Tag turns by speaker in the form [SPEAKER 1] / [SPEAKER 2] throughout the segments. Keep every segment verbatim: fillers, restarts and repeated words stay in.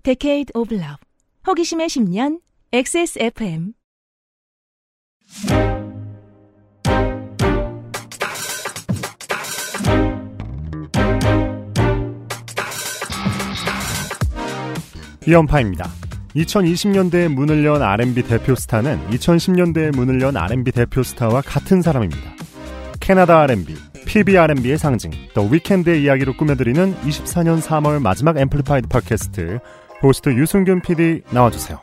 [SPEAKER 1] Decade of Love. 호기심의 십 년 엑스에스에프엠.
[SPEAKER 2] 이연파입니다. 이천이십 년대에 문을 연 알앤비 대표 스타는 이천십 년대에 문을 연 알앤비 대표 스타와 같은 사람입니다. 캐나다 알앤비, 피비 알앤비의 상징, 더 위켄드의 이야기로 꾸며드리는 이십사 년 삼월 마지막 앰플리파이드 팟캐스트, 호스트 유승균 피디 나와주세요.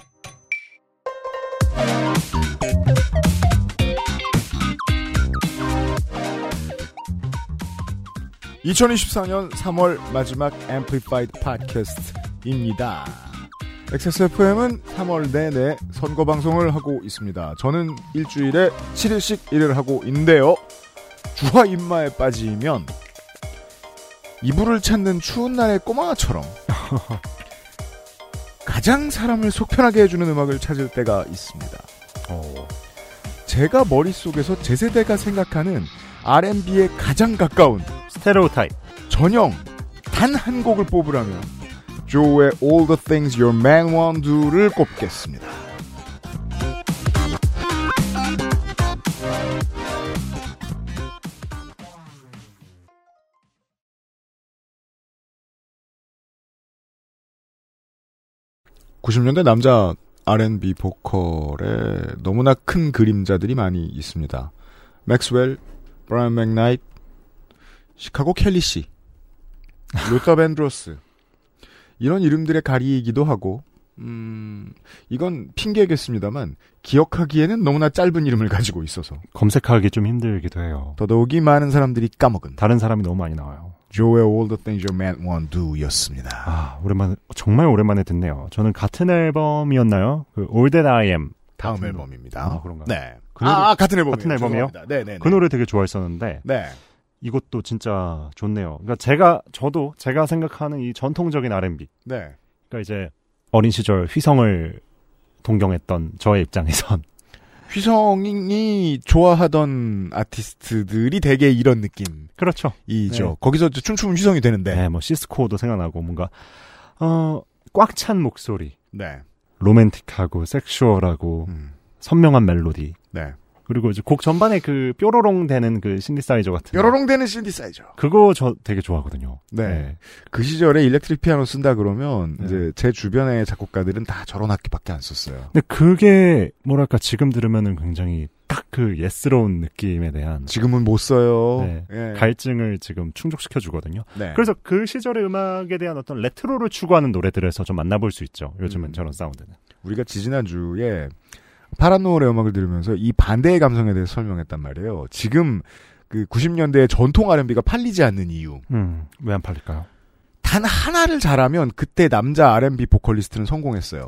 [SPEAKER 3] 이천이십사 년 삼월 마지막 앰플리파이드 팟캐스트입니다. 엑스에스에프엠은 삼월 내내 선거 방송을 하고 있습니다. 저는 일주일에 칠 일씩 일을 하고 있는데요. 주화 입마에 빠지면 이불을 찾는 추운 날의 꼬마처럼 가장 사람을 속편하게 해주는 음악을 찾을 때가 있습니다. 어. 제가 머릿속에서 제 세대가 생각하는 알앤비에 가장 가까운
[SPEAKER 2] 스테레오타입
[SPEAKER 3] 전형 단 한 곡을 뽑으라면 조의 All the Things Your Man Won't Do를 꼽겠습니다. 구십 년대 남자 알앤비 보컬에 너무나 큰 그림자들이 많이 있습니다. 맥스웰, 브라이언 맥나이트, 시카고 켈리 씨, 루터 밴드로스, 이런 이름들의 가리이기도 하고, 음, 이건 핑계겠습니다만 기억하기에는 너무나 짧은 이름을 가지고 있어서
[SPEAKER 2] 검색하기 좀 힘들기도 해요.
[SPEAKER 3] 더더욱이 많은 사람들이 까먹은
[SPEAKER 2] 다른 사람이 너무 많이 나와요.
[SPEAKER 3] 조의 All the Things Your Man Won't Do 였습니다.
[SPEAKER 2] 아, 오랜만에, 정말 오랜만에 듣네요. 저는 같은 앨범이었나요? 그 All That I Am
[SPEAKER 3] 다음 앨범입니다.
[SPEAKER 2] 아, 그런가요?
[SPEAKER 3] 네.
[SPEAKER 2] 그 노래,
[SPEAKER 3] 아, 같은 앨범이요.
[SPEAKER 2] 같은 앨범이요?
[SPEAKER 3] 네네.
[SPEAKER 2] 그 노래 되게 좋아했었는데.
[SPEAKER 3] 네.
[SPEAKER 2] 이것도 진짜 좋네요. 그러니까 제가 저도 제가 생각하는 이 전통적인 알앤비.
[SPEAKER 3] 네.
[SPEAKER 2] 그러니까 이제 어린 시절 휘성을 동경했던 저의 입장에선
[SPEAKER 3] 휘성이 좋아하던 아티스트들이 되게 이런 느낌.
[SPEAKER 2] 그렇죠.
[SPEAKER 3] 이죠.
[SPEAKER 2] 네.
[SPEAKER 3] 거기서 춤추면 휘성이 되는데.
[SPEAKER 2] 네, 뭐 시스코도 생각나고 뭔가 어, 꽉 찬 목소리.
[SPEAKER 3] 네.
[SPEAKER 2] 로맨틱하고 섹슈얼하고 음. 선명한 멜로디.
[SPEAKER 3] 네.
[SPEAKER 2] 그리고 이제 곡 전반에 그 뾰로롱 되는 그 신디사이저 같은.
[SPEAKER 3] 뾰로롱 되는 신디사이저.
[SPEAKER 2] 그거 저 되게 좋아하거든요.
[SPEAKER 3] 네.
[SPEAKER 2] 네.
[SPEAKER 3] 그 시절에 일렉트릭 피아노 쓴다 그러면
[SPEAKER 2] 네.
[SPEAKER 3] 이제 제 주변의 작곡가들은 다 저런 악기밖에 안 썼어요.
[SPEAKER 2] 근데 그게 뭐랄까 지금 들으면은 굉장히 딱 그 예스러운 느낌에 대한.
[SPEAKER 3] 지금은 못 써요.
[SPEAKER 2] 네.
[SPEAKER 3] 예.
[SPEAKER 2] 갈증을 지금 충족시켜 주거든요.
[SPEAKER 3] 네.
[SPEAKER 2] 그래서 그 시절의 음악에 대한 어떤 레트로를 추구하는 노래들에서 좀 만나볼 수 있죠. 요즘은 음. 저런 사운드는.
[SPEAKER 3] 우리가 지지난주에 파란 노을의 음악을 들으면서 이 반대의 감성에 대해서 설명했단 말이에요. 지금 그 구십 년대의 전통 알앤비가 팔리지 않는 이유.
[SPEAKER 2] 음, 왜 안 팔릴까요?
[SPEAKER 3] 단 하나를 잘하면 그때 남자 알앤비 보컬리스트는 성공했어요.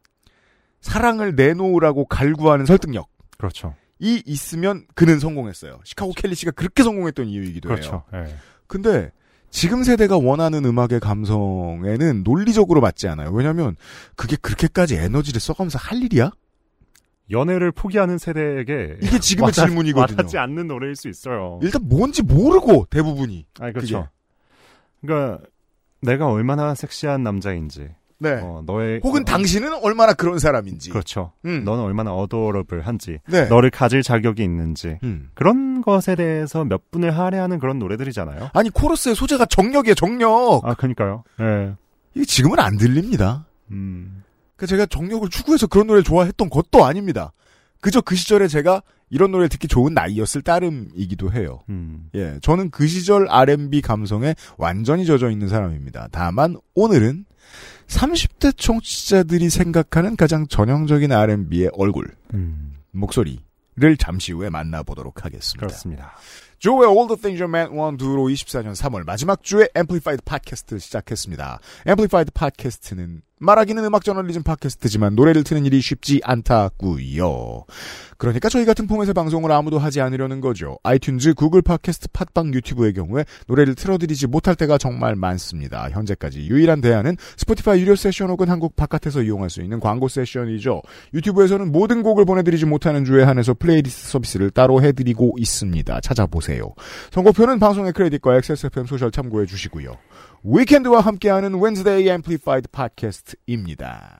[SPEAKER 3] 사랑을 내놓으라고 갈구하는 설득력.
[SPEAKER 2] 그렇죠.
[SPEAKER 3] 이 있으면 그는 성공했어요. 시카고 켈리 씨가 그렇게 성공했던 이유이기도
[SPEAKER 2] 그렇죠.
[SPEAKER 3] 해요.
[SPEAKER 2] 네.
[SPEAKER 3] 근데 지금 세대가 원하는 음악의 감성에는 논리적으로 맞지 않아요. 왜냐하면 그게 그렇게까지 에너지를 써가면서 할 일이야?
[SPEAKER 2] 연애를 포기하는 세대에게
[SPEAKER 3] 이게 지금의
[SPEAKER 2] 와닿,
[SPEAKER 3] 질문이거든요.
[SPEAKER 2] 와닿지 않는 노래일 수 있어요.
[SPEAKER 3] 일단 뭔지 모르고 대부분이.
[SPEAKER 2] 아니 그렇죠.
[SPEAKER 3] 그게.
[SPEAKER 2] 그러니까 내가 얼마나 섹시한 남자인지.
[SPEAKER 3] 네.
[SPEAKER 2] 어, 너의
[SPEAKER 3] 혹은
[SPEAKER 2] 어,
[SPEAKER 3] 당신은 얼마나 그런 사람인지.
[SPEAKER 2] 그렇죠.
[SPEAKER 3] 음.
[SPEAKER 2] 너는 얼마나 어도러블한지.
[SPEAKER 3] 네.
[SPEAKER 2] 너를 가질 자격이 있는지.
[SPEAKER 3] 음.
[SPEAKER 2] 그런 것에 대해서 몇 분을 할애하는 그런 노래들이잖아요.
[SPEAKER 3] 아니 코러스의 소재가 정력이에요. 정력.
[SPEAKER 2] 아 그러니까요. 네.
[SPEAKER 3] 이게 지금은 안 들립니다.
[SPEAKER 2] 음.
[SPEAKER 3] 그러니까 제가 정력을 추구해서 그런 노래를 좋아했던 것도 아닙니다. 그저 그 시절에 제가 이런 노래를 듣기 좋은 나이였을 따름이기도 해요.
[SPEAKER 2] 음.
[SPEAKER 3] 예, 저는 그 시절 알앤비 감성에 완전히 젖어 있는 사람입니다. 다만 오늘은 삼십 대 청취자들이 생각하는 가장 전형적인 알앤비의 얼굴,
[SPEAKER 2] 음.
[SPEAKER 3] 목소리를 잠시 후에 만나보도록 하겠습니다.
[SPEAKER 2] 그렇습니다.
[SPEAKER 3] 조의 All the Things Your Man Won't Do로 이십사 년 삼월 마지막 주에 앰플리파이드 팟캐스트를 시작했습니다. 앰플리파이드 팟캐스트는 말하기는 음악 저널리즘 팟캐스트지만 노래를 트는 일이 쉽지 않다고요. 그러니까 저희 같은 포맷의 방송을 아무도 하지 않으려는 거죠. 아이튠즈, 구글 팟캐스트, 팟빵, 유튜브의 경우에 노래를 틀어드리지 못할 때가 정말 많습니다. 현재까지 유일한 대안은 스포티파이 유료 세션 혹은 한국 바깥에서 이용할 수 있는 광고 세션이죠. 유튜브에서는 모든 곡을 보내드리지 못하는 주에 한해서 플레이리스트 서비스를 따로 해드리고 있습니다. 찾아보세요. 선곡표는 방송의 크레딧과 엑스에스에프엠 소셜 참고해 주시고요. 위켄드와 함께하는 Wednesday Amplified 팟캐스트입니다.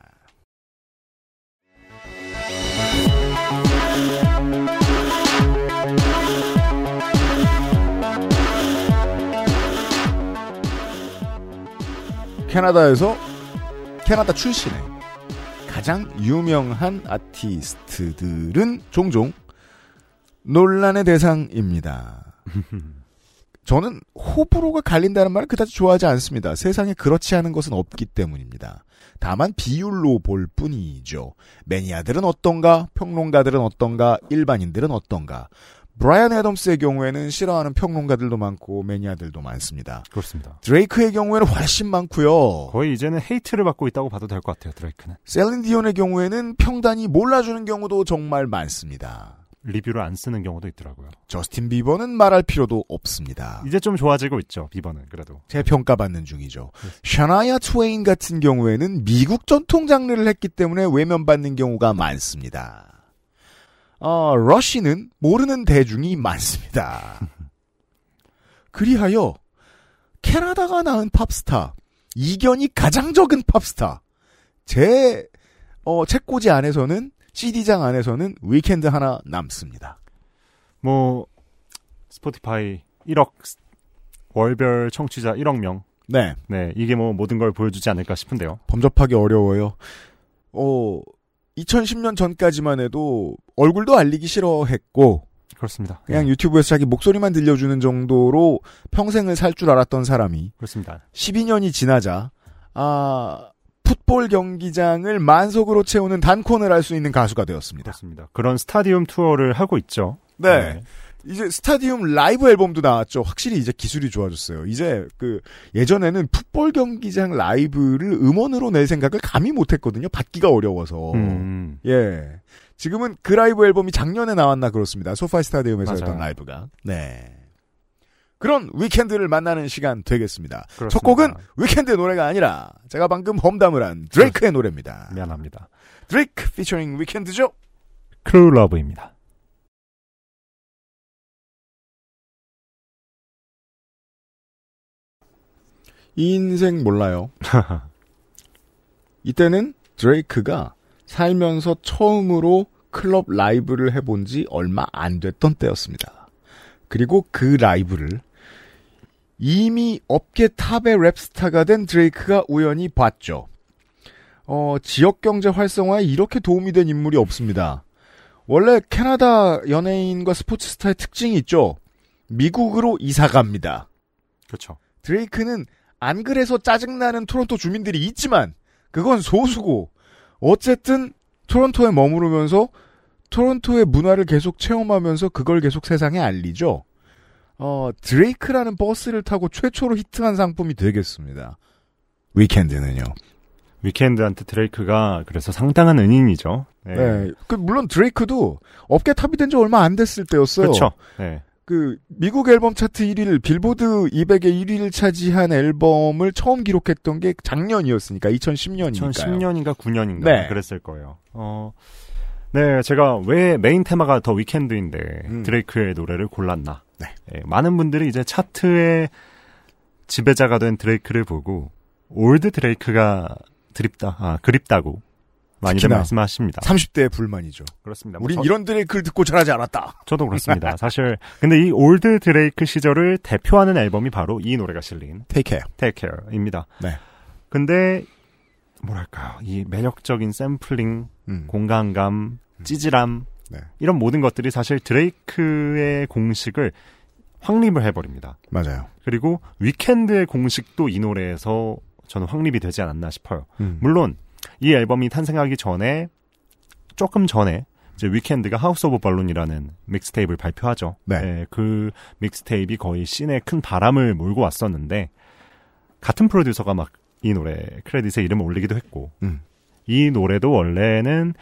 [SPEAKER 3] 캐나다에서 캐나다 출신의 가장 유명한 아티스트들은 종종 논란의 대상입니다. 저는 호불호가 갈린다는 말을 그다지 좋아하지 않습니다. 세상에 그렇지 않은 것은 없기 때문입니다. 다만 비율로 볼 뿐이죠. 매니아들은 어떤가, 평론가들은 어떤가, 일반인들은 어떤가. 브라이언 애덤스의 경우에는 싫어하는 평론가들도 많고 매니아들도 많습니다.
[SPEAKER 2] 그렇습니다.
[SPEAKER 3] 드레이크의 경우에는 훨씬 많고요.
[SPEAKER 2] 거의 이제는 헤이트를 받고 있다고 봐도 될 것 같아요. 드레이크는.
[SPEAKER 3] 셀린 디온의 경우에는 평단이 몰라주는 경우도 정말 많습니다.
[SPEAKER 2] 리뷰를 안 쓰는 경우도 있더라고요.
[SPEAKER 3] 저스틴 비버는 말할 필요도 없습니다.
[SPEAKER 2] 이제 좀 좋아지고 있죠. 비버는 그래도.
[SPEAKER 3] 재평가받는 중이죠. 샤나야 트웨인 같은 경우에는 미국 전통 장르를 했기 때문에 외면받는 경우가 많습니다. 어, 러쉬는 모르는 대중이 많습니다. 그리하여 캐나다가 낳은 팝스타, 이견이 가장 적은 팝스타, 제 어, 책꽂이 안에서는 씨디장 안에서는 위켄드 하나 남습니다.
[SPEAKER 2] 뭐 스포티파이 일억 월별 청취자 일억 명.
[SPEAKER 3] 네.
[SPEAKER 2] 네, 이게 뭐 모든 걸 보여주지 않을까 싶은데요.
[SPEAKER 3] 범접하기 어려워요. 어, 이천십 년 전까지만 해도 얼굴도 알리기 싫어했고
[SPEAKER 2] 그렇습니다.
[SPEAKER 3] 그냥
[SPEAKER 2] 네.
[SPEAKER 3] 유튜브에서 자기 목소리만 들려주는 정도로 평생을 살 줄 알았던 사람이
[SPEAKER 2] 그렇습니다.
[SPEAKER 3] 십이 년이 지나자 아 풋볼 경기장을 만석으로 채우는 단콘을 할 수 있는 가수가 되었습니다.
[SPEAKER 2] 그렇습니다. 그런 스타디움 투어를 하고 있죠.
[SPEAKER 3] 네.
[SPEAKER 2] 네.
[SPEAKER 3] 이제 스타디움 라이브 앨범도 나왔죠. 확실히 이제 기술이 좋아졌어요. 이제 그 예전에는 풋볼 경기장 라이브를 음원으로 낼 생각을 감히 못했거든요. 받기가 어려워서.
[SPEAKER 2] 음.
[SPEAKER 3] 예. 지금은 그 라이브 앨범이 작년에 나왔나 그렇습니다. 소파이 스타디움에서
[SPEAKER 2] 맞아요.
[SPEAKER 3] 했던 라이브가. 네. 그런 위켄드를 만나는 시간 되겠습니다.
[SPEAKER 2] 그렇습니다.
[SPEAKER 3] 첫 곡은 위켄드의 노래가 아니라 제가 방금 험담을 한 드레이크의 노래입니다.
[SPEAKER 2] 미안합니다.
[SPEAKER 3] 드레이크 피처링 위켄드죠.
[SPEAKER 2] 크루 러브입니다.
[SPEAKER 3] 이 인생 몰라요. 이때는 드레이크가 살면서 처음으로 클럽 라이브를 해본 지 얼마 안 됐던 때였습니다. 그리고 그 라이브를 이미 업계 탑의 랩스타가 된 드레이크가 우연히 봤죠. 어, 지역경제 활성화에 이렇게 도움이 된 인물이 없습니다. 원래 캐나다 연예인과 스포츠 스타의 특징이 있죠. 미국으로 이사갑니다.
[SPEAKER 2] 그렇죠.
[SPEAKER 3] 드레이크는 안 그래서 짜증나는 토론토 주민들이 있지만 그건 소수고 어쨌든 토론토에 머무르면서 토론토의 문화를 계속 체험하면서 그걸 계속 세상에 알리죠. 어, 드레이크라는 버스를 타고 최초로 히트한 상품이 되겠습니다. 위켄드는요.
[SPEAKER 2] 위켄드한테 드레이크가 그래서 상당한 은인이죠. 네.
[SPEAKER 3] 네. 그 물론 드레이크도 업계 탑이 된 지 얼마 안 됐을 때였어요.
[SPEAKER 2] 그렇죠. 네.
[SPEAKER 3] 그 미국 앨범 차트 일 위를 빌보드 이백의 일 위를 차지한 앨범을 처음 기록했던 게 작년이었으니까 이천십 년이니까요.
[SPEAKER 2] 이천십 년인가 구 년인가
[SPEAKER 3] 네.
[SPEAKER 2] 그랬을 거예요. 어, 네, 제가 왜 메인 테마가 더 위켄드인데
[SPEAKER 3] 음.
[SPEAKER 2] 드레이크의 노래를 골랐나?
[SPEAKER 3] 네.
[SPEAKER 2] 네, 많은 분들이 이제 차트의 지배자가 된 드레이크를 보고 올드 드레이크가 드립다, 아 그립다고 많이들 말씀하십니다.
[SPEAKER 3] 삼십 대의 불만이죠.
[SPEAKER 2] 그렇습니다.
[SPEAKER 3] 우린
[SPEAKER 2] 저,
[SPEAKER 3] 이런 드레이크를 듣고 자라지 않았다.
[SPEAKER 2] 저도 그렇습니다. 사실 근데 이 올드 드레이크 시절을 대표하는 앨범이 바로 이 노래가 실린
[SPEAKER 3] Take Care.
[SPEAKER 2] Take Care입니다.
[SPEAKER 3] 네.
[SPEAKER 2] 근데 뭐랄까요, 이 매력적인 샘플링,
[SPEAKER 3] 음.
[SPEAKER 2] 공간감, 찌질함
[SPEAKER 3] 네.
[SPEAKER 2] 이런 모든 것들이 사실 드레이크의 공식을 확립을 해버립니다.
[SPEAKER 3] 맞아요.
[SPEAKER 2] 그리고 위켄드의 공식도 이 노래에서 저는 확립이 되지 않았나 싶어요.
[SPEAKER 3] 음.
[SPEAKER 2] 물론 이 앨범이 탄생하기 전에 조금 전에 이제 위켄드가 하우스 오브 발룬이라는 믹스테이프를 발표하죠.
[SPEAKER 3] 네.
[SPEAKER 2] 네, 그 믹스테이프가 거의 씬에 큰 바람을 몰고 왔었는데 같은 프로듀서가 막 이 노래 크레딧에 이름을 올리기도 했고
[SPEAKER 3] 음.
[SPEAKER 2] 이 노래도 원래는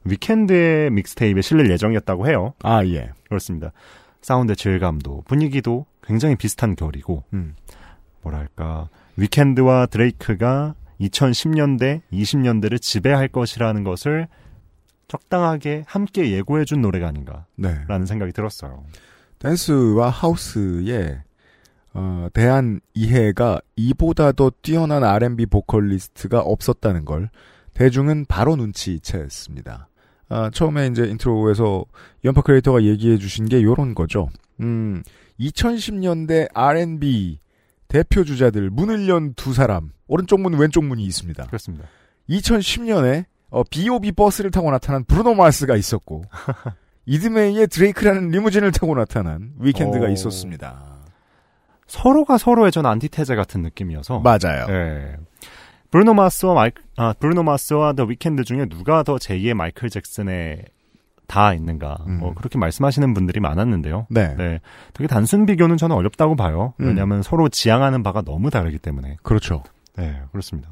[SPEAKER 2] 위켄드의 믹스테이프에 실릴 예정이었다고 해요.
[SPEAKER 3] 아, 예.
[SPEAKER 2] 그렇습니다. 사운드의 질감도 분위기도 굉장히 비슷한 결이고
[SPEAKER 3] 음.
[SPEAKER 2] 뭐랄까 위켄드와 드레이크가 이천십 년대, 이십 년대를 지배할 것이라는 것을 적당하게 함께 예고해준 노래가 아닌가라는
[SPEAKER 3] 네.
[SPEAKER 2] 생각이 들었어요.
[SPEAKER 3] 댄스와 하우스의 어, 대한 이해가 이보다 더 뛰어난 알앤비 보컬리스트가 없었다는 걸 대중은 바로 눈치챘습니다. 아, 처음에 이제 인트로에서 연파 크리에이터가 얘기해 주신 게 요런 거죠. 음, 이천십 년대 알앤비 대표 주자들 문을 연 두 사람, 오른쪽 문, 왼쪽 문이 있습니다.
[SPEAKER 2] 그렇습니다.
[SPEAKER 3] 이천십 년에 어, 비오비 버스를 타고 나타난 브루노 마스가 있었고 이드메이의 드레이크라는 리무진을 타고 나타난 위켄드가
[SPEAKER 2] 오.
[SPEAKER 3] 있었습니다.
[SPEAKER 2] 서로가 서로의 전 안티테제 같은 느낌이어서
[SPEAKER 3] 맞아요.
[SPEAKER 2] 네. 브루노 마스와 마이 아 브루노 마스와 더 위켄드 중에 누가 더 제이의 마이클 잭슨에 다 있는가?
[SPEAKER 3] 음.
[SPEAKER 2] 뭐 그렇게 말씀하시는 분들이 많았는데요.
[SPEAKER 3] 네.
[SPEAKER 2] 네. 되게 단순 비교는 저는 어렵다고 봐요.
[SPEAKER 3] 음.
[SPEAKER 2] 왜냐하면 서로 지향하는 바가 너무 다르기 때문에.
[SPEAKER 3] 그렇죠.
[SPEAKER 2] 네, 그렇습니다.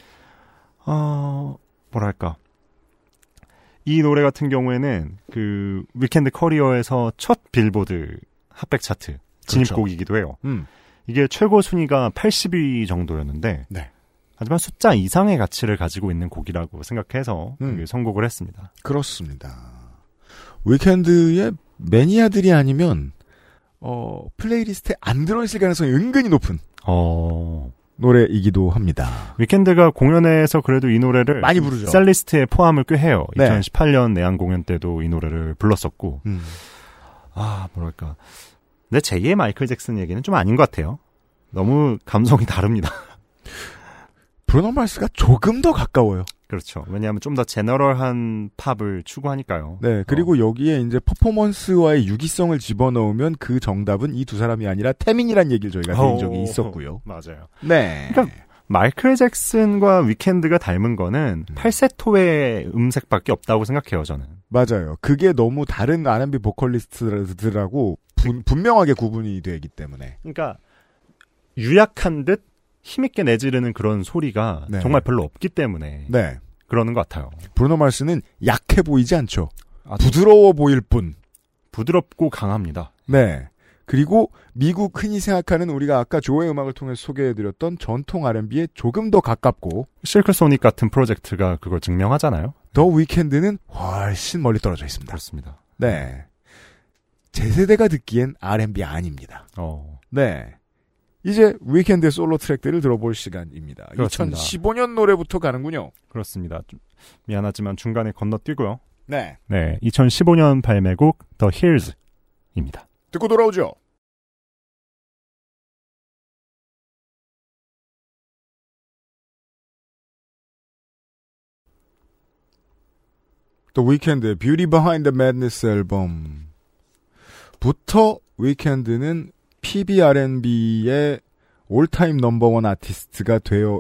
[SPEAKER 2] 어, 뭐랄까. 이 노래 같은 경우에는 그 위켄드 커리어에서 첫 빌보드 핫백 차트 진입곡이기도 해요.
[SPEAKER 3] 음.
[SPEAKER 2] 이게 최고 순위가 팔십 위 정도였는데
[SPEAKER 3] 네.
[SPEAKER 2] 하지만 숫자 이상의 가치를 가지고 있는 곡이라고 생각해서
[SPEAKER 3] 음.
[SPEAKER 2] 선곡을 했습니다.
[SPEAKER 3] 그렇습니다. 위켄드의 매니아들이 아니면 어, 플레이리스트에 안 들어있을 가능성이 은근히 높은
[SPEAKER 2] 어...
[SPEAKER 3] 노래이기도 합니다.
[SPEAKER 2] 위켄드가 공연에서 그래도 이 노래를
[SPEAKER 3] 많이 부르죠.
[SPEAKER 2] 셀리스트에 포함을 꽤 해요.
[SPEAKER 3] 네.
[SPEAKER 2] 이천십팔 년 내한 공연 때도 이 노래를 불렀었고
[SPEAKER 3] 음.
[SPEAKER 2] 아 뭐랄까 근데 제이의 마이클 잭슨 얘기는 좀 아닌 것 같아요. 너무 감성이 다릅니다.
[SPEAKER 3] 브루노 마스가 조금 더 가까워요.
[SPEAKER 2] 그렇죠. 왜냐하면 좀 더 제너럴한 팝을 추구하니까요.
[SPEAKER 3] 네, 그리고
[SPEAKER 2] 어.
[SPEAKER 3] 여기에 이제 퍼포먼스와의 유기성을 집어넣으면 그 정답은 이 두 사람이 아니라 태민이란 얘기를 저희가 드린 적이
[SPEAKER 2] 어,
[SPEAKER 3] 있었고요.
[SPEAKER 2] 맞아요.
[SPEAKER 3] 네.
[SPEAKER 2] 그러니까 마이클 잭슨과 위켄드가 닮은 거는
[SPEAKER 3] 음.
[SPEAKER 2] 팔세토의 음색밖에 없다고 생각해요, 저는.
[SPEAKER 3] 맞아요. 그게 너무 다른 알앤비 보컬리스트들하고 분, 분명하게 구분이 되기 때문에.
[SPEAKER 2] 그러니까 유약한 듯 힘있게 내지르는 그런 소리가
[SPEAKER 3] 네.
[SPEAKER 2] 정말 별로 없기 때문에
[SPEAKER 3] 네.
[SPEAKER 2] 그러는 것 같아요.
[SPEAKER 3] 브루노 마스는 약해 보이지 않죠.
[SPEAKER 2] 아주
[SPEAKER 3] 부드러워 보일 뿐.
[SPEAKER 2] 부드럽고 강합니다.
[SPEAKER 3] 네. 그리고 미국 흔히 생각하는 우리가 아까 조의 음악을 통해서 소개해드렸던 전통 알앤비에 조금 더 가깝고
[SPEAKER 2] 실크 소닉 같은 프로젝트가 그걸 증명하잖아요.
[SPEAKER 3] 더 위켄드는 훨씬 멀리 떨어져 있습니다.
[SPEAKER 2] 그렇습니다.
[SPEAKER 3] 네. 제 세대가 듣기엔 알앤비 아닙니다.
[SPEAKER 2] 어.
[SPEAKER 3] 네. 이제 위켄드의 솔로 트랙들을 들어볼 시간입니다.
[SPEAKER 2] 그렇습니다.
[SPEAKER 3] 이천십오 년 노래부터 가는군요.
[SPEAKER 2] 그렇습니다. 좀 미안하지만 중간에 건너뛰고요.
[SPEAKER 3] 네.
[SPEAKER 2] 네, 이천십오 년 발매곡 The Hills입니다.
[SPEAKER 3] 듣고 돌아오죠. 또 위켄드의 Beauty Behind the Madness 앨범부터 위켄드는 피비알앤비의 올타임 넘버원 아티스트가 되어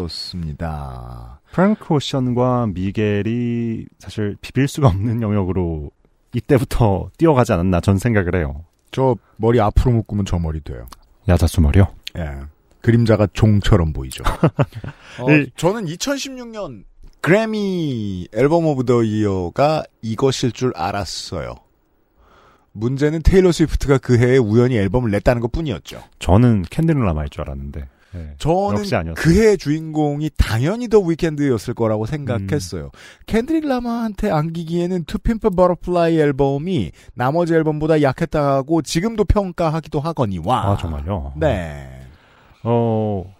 [SPEAKER 3] 있었습니다.
[SPEAKER 2] 프랭크 오션과 미겔이 사실 비빌 수가 없는 영역으로 이때부터 뛰어가지 않았나 전 생각을 해요.
[SPEAKER 3] 저 머리 앞으로 묶으면 저 머리 돼요.
[SPEAKER 2] 야자수 머리요?
[SPEAKER 3] 예. 그림자가 종처럼 보이죠. 어,
[SPEAKER 2] 이,
[SPEAKER 3] 저는 이천십육 년 그래미 앨범 오브 더 이어가 이것일 줄 알았어요. 문제는 테일러 스위프트가 그 해에 우연히 앨범을 냈다는 것뿐이었죠.
[SPEAKER 2] 저는 캔들 라마일 줄 알았는데 네,
[SPEAKER 3] 저는
[SPEAKER 2] 역시 아니었어요.
[SPEAKER 3] 그 해의 주인공이 당연히 더 위켄드였을 거라고 생각했어요. 음. 캔드릭 라마한테 안기기에는 To Pimp a Butterfly 앨범이 나머지 앨범보다 약했다고 지금도 평가하기도 하거니와.
[SPEAKER 2] 아 정말요?
[SPEAKER 3] 네.
[SPEAKER 2] 어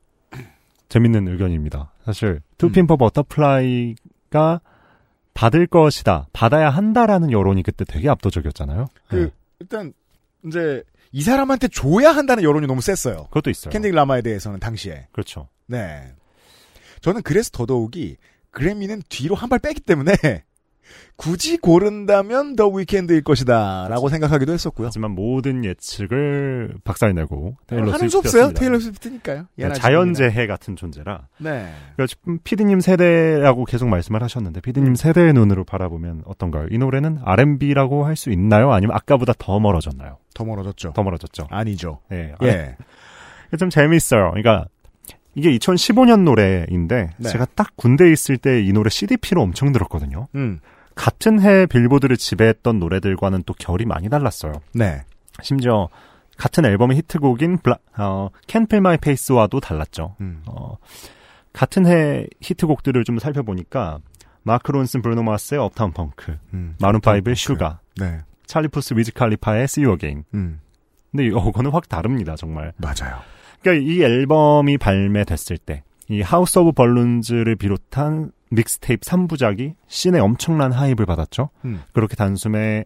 [SPEAKER 2] 재밌는 의견입니다. 사실 To Pimp a Butterfly가 받을 것이다, 받아야 한다라는 여론이 그때 되게 압도적이었잖아요.
[SPEAKER 3] 그
[SPEAKER 2] 네.
[SPEAKER 3] 일단 이제 이 사람한테 줘야 한다는 여론이 너무 셌어요.
[SPEAKER 2] 그것도 있어요.
[SPEAKER 3] 캔디릭 라마에 대해서는 당시에.
[SPEAKER 2] 그렇죠.
[SPEAKER 3] 네. 저는 그래서 더더욱이 그래미는 뒤로 한 발 빼기 때문에 굳이 고른다면 더 위켄드일 것이다 라고 생각하기도 했었고요.
[SPEAKER 2] 하지만 모든 예측을 박살내고 테일러
[SPEAKER 3] 하는 수 없어요. 테일러 스위프트니까요.
[SPEAKER 2] 자연재해 같은 존재라.
[SPEAKER 3] 네.
[SPEAKER 2] 그러니까 지금 피디님 세대라고 계속 말씀을 하셨는데 피디님 세대의 눈으로 바라보면 어떤가요? 이 노래는 알앤비라고 할 수 있나요? 아니면 아까보다 더 멀어졌나요?
[SPEAKER 3] 더 멀어졌죠.
[SPEAKER 2] 더 멀어졌죠.
[SPEAKER 3] 아니죠.
[SPEAKER 2] 네.
[SPEAKER 3] 예.
[SPEAKER 2] 좀 재밌어요. 그러니까 이게 이천십오 년 노래인데
[SPEAKER 3] 네.
[SPEAKER 2] 제가 딱 군대에 있을 때 이 노래 씨디피로 엄청 들었거든요.
[SPEAKER 3] 음.
[SPEAKER 2] 같은 해 빌보드를 지배했던 노래들과는 또 결이 많이 달랐어요.
[SPEAKER 3] 네.
[SPEAKER 2] 심지어 같은 앨범의 히트곡인 블라, 어, Can't Feel My Face와도 달랐죠.
[SPEAKER 3] 음.
[SPEAKER 2] 어, 같은 해 히트곡들을 좀 살펴보니까 마크 론슨 브루노 마스의 업타운 펑크,
[SPEAKER 3] 음.
[SPEAKER 2] 마룬 파이브의 슈가,
[SPEAKER 3] 네.
[SPEAKER 2] 찰리 푸스 위즈 칼리파의 See You Again,
[SPEAKER 3] 음.
[SPEAKER 2] 근데 이거는 확 다릅니다, 정말.
[SPEAKER 3] 맞아요.
[SPEAKER 2] 그러니까 이 앨범이 발매됐을 때 이 하우스 오브 벌룬즈를 비롯한 믹스테이프 삼 부작이 씬에 엄청난 하입을 받았죠. 음. 그렇게 단숨에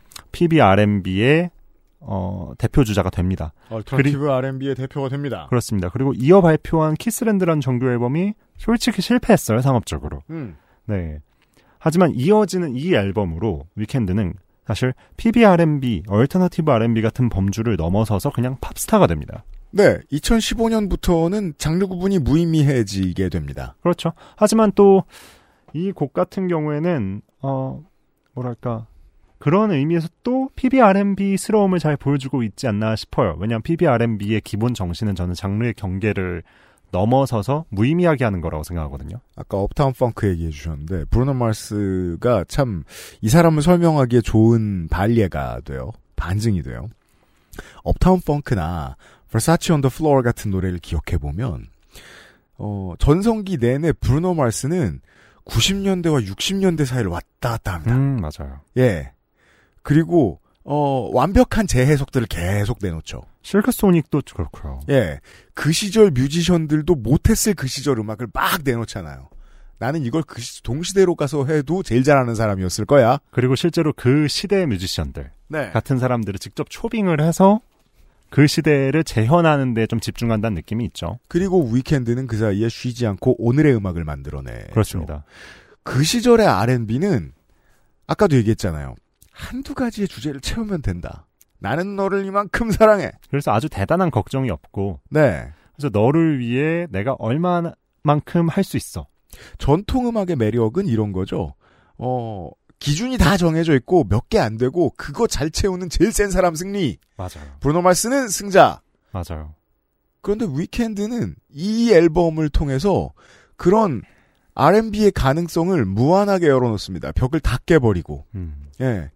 [SPEAKER 2] 피비알앤비의 어, 대표 주자가 됩니다.
[SPEAKER 3] 얼터너티브 그리... 알앤비의 대표가 됩니다.
[SPEAKER 2] 그렇습니다. 그리고 이어 발표한 키스랜드라는 정규 앨범이 솔직히 실패했어요, 상업적으로. 음. 네. 하지만 이어지는 이 앨범으로 위켄드는 사실 피비알앤비, 얼터너티브 알앤비 같은 범주를 넘어서서 그냥 팝스타가 됩니다.
[SPEAKER 3] 네, 이천십오 년부터는 장르 구분이 무의미해지게 됩니다.
[SPEAKER 2] 그렇죠. 하지만 또 이 곡 같은 경우에는 어 뭐랄까 그런 의미에서 또 피비알앤비스러움을 잘 보여주고 있지 않나 싶어요. 왜냐하면 피비알앤비의 기본 정신은 저는 장르의 경계를 넘어서서 무의미하게 하는 거라고 생각하거든요.
[SPEAKER 3] 아까 업타운 펑크 얘기해 주셨는데 브루노 마스가 참 이 사람을 설명하기에 좋은 반례가 돼요. 반증이 돼요. 업타운 펑크나 Versace on the Floor 같은 노래를 기억해보면 어, 전성기 내내 브루노 마스는 구십 년대와 육십 년대 사이를 왔다 갔다 합니다.
[SPEAKER 2] 음, 맞아요.
[SPEAKER 3] 예. 그리고 어, 완벽한 재해석들을 계속 내놓죠.
[SPEAKER 2] 실크 소닉도 그렇고요.
[SPEAKER 3] 예. 그 시절 뮤지션들도 못했을 그 시절 음악을 막 내놓잖아요. 나는 이걸 그 시, 동시대로 가서 해도 제일 잘하는 사람이었을 거야.
[SPEAKER 2] 그리고 실제로 그 시대의 뮤지션들
[SPEAKER 3] 네.
[SPEAKER 2] 같은 사람들을 직접 초빙을 해서 그 시대를 재현하는 데 좀 집중한다는 느낌이 있죠.
[SPEAKER 3] 그리고 위켄드는 그 사이에 쉬지 않고 오늘의 음악을 만들어내.
[SPEAKER 2] 그렇습니다.
[SPEAKER 3] 그 시절의 알앤비는 아까도 얘기했잖아요. 한두 가지의 주제를 채우면 된다. 나는 너를 이만큼 사랑해.
[SPEAKER 2] 그래서 아주 대단한 걱정이 없고.
[SPEAKER 3] 네.
[SPEAKER 2] 그래서 너를 위해 내가 얼마만큼 할 수 있어.
[SPEAKER 3] 전통 음악의 매력은 이런 거죠. 어, 기준이 다 정해져 있고 몇 개 안 되고 그거 잘 채우는 제일 센 사람 승리.
[SPEAKER 2] 맞아요.
[SPEAKER 3] 브루노 마스는 승자.
[SPEAKER 2] 맞아요.
[SPEAKER 3] 그런데 위켄드는 이 앨범을 통해서 그런 알앤비의 가능성을 무한하게 열어놓습니다. 벽을 다 깨버리고.
[SPEAKER 2] 음.
[SPEAKER 3] 예.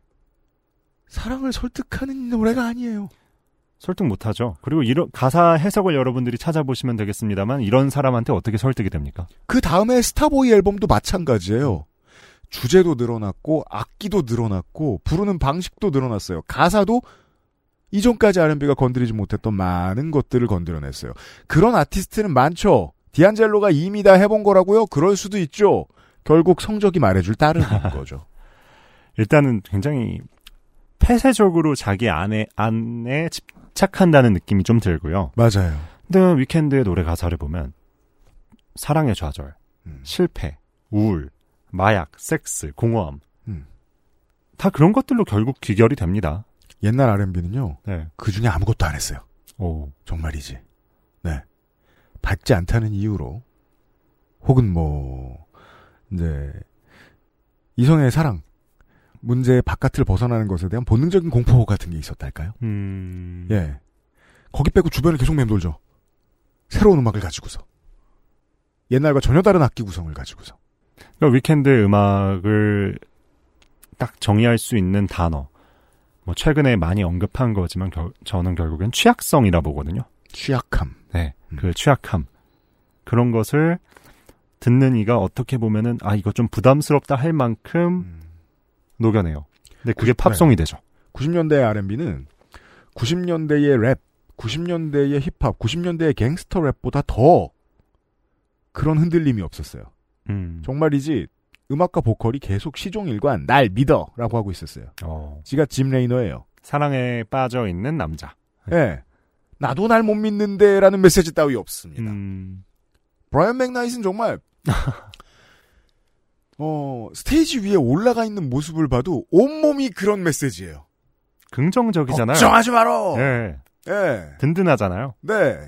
[SPEAKER 3] 사랑을 설득하는 노래가 아니에요.
[SPEAKER 2] 설득 못하죠. 그리고 이런 가사 해석을 여러분들이 찾아보시면 되겠습니다만 이런 사람한테 어떻게 설득이 됩니까?
[SPEAKER 3] 그 다음에 스타보이 앨범도 마찬가지예요. 주제도 늘어났고 악기도 늘어났고 부르는 방식도 늘어났어요. 가사도 이전까지 알앤비가 건드리지 못했던 많은 것들을 건드려냈어요. 그런 아티스트는 많죠. 디안젤로가 이미 다 해본 거라고요? 그럴 수도 있죠. 결국 성적이 말해줄 따르는 거죠.
[SPEAKER 2] 일단은 굉장히 폐쇄적으로 자기 안에, 안에 집착한다는 느낌이 좀 들고요.
[SPEAKER 3] 맞아요.
[SPEAKER 2] 근데 위켄드의 노래 가사를 보면 사랑의 좌절, 음. 실패, 우울, 마약, 섹스, 공허함
[SPEAKER 3] 음.
[SPEAKER 2] 다 그런 것들로 결국 귀결이 됩니다.
[SPEAKER 3] 옛날 알앤비는요.
[SPEAKER 2] 네.
[SPEAKER 3] 그중에 아무것도 안 했어요.
[SPEAKER 2] 오.
[SPEAKER 3] 정말이지. 네. 받지 않다는 이유로 혹은 뭐 이제 이성의 사랑 문제 바깥을 벗어나는 것에 대한 본능적인 공포 같은 게 있었달까요?
[SPEAKER 2] 음...
[SPEAKER 3] 예. 거기 빼고 주변을 계속 맴돌죠. 새로운 음악을 가지고서. 옛날과 전혀 다른 악기 구성을 가지고서.
[SPEAKER 2] 그러니까 위켄드의 음악을 딱 정의할 수 있는 단어. 뭐 최근에 많이 언급한 거지만 겨, 저는 결국엔 취약성이라 보거든요.
[SPEAKER 3] 취약함.
[SPEAKER 2] 네. 음. 그 취약함. 그런 것을 듣는 이가 어떻게 보면은 아 이거 좀 부담스럽다 할 만큼 음. 녹여내요. 근데 그게 구십, 팝송이 네. 되죠.
[SPEAKER 3] 구십 년대의 알앤비는 구십 년대의 랩, 구십 년대의 힙합, 구십 년대의 갱스터 랩보다 더 그런 흔들림이 없었어요.
[SPEAKER 2] 음.
[SPEAKER 3] 정말이지 음악과 보컬이 계속 시종일관 날 믿어라고 하고 있었어요.
[SPEAKER 2] 어.
[SPEAKER 3] 지가 짐 레이너예요.
[SPEAKER 2] 사랑에 빠져 있는 남자.
[SPEAKER 3] 예. 네. 나도 날 못 믿는데라는 메시지 따위 없습니다.
[SPEAKER 2] 음.
[SPEAKER 3] 브라이언 맥나잇은 정말 어, 스테이지 위에 올라가 있는 모습을 봐도 온몸이 그런 메시지예요.
[SPEAKER 2] 긍정적이잖아요.
[SPEAKER 3] 걱정하지 마라.
[SPEAKER 2] 예.
[SPEAKER 3] 예.
[SPEAKER 2] 든든하잖아요.
[SPEAKER 3] 네.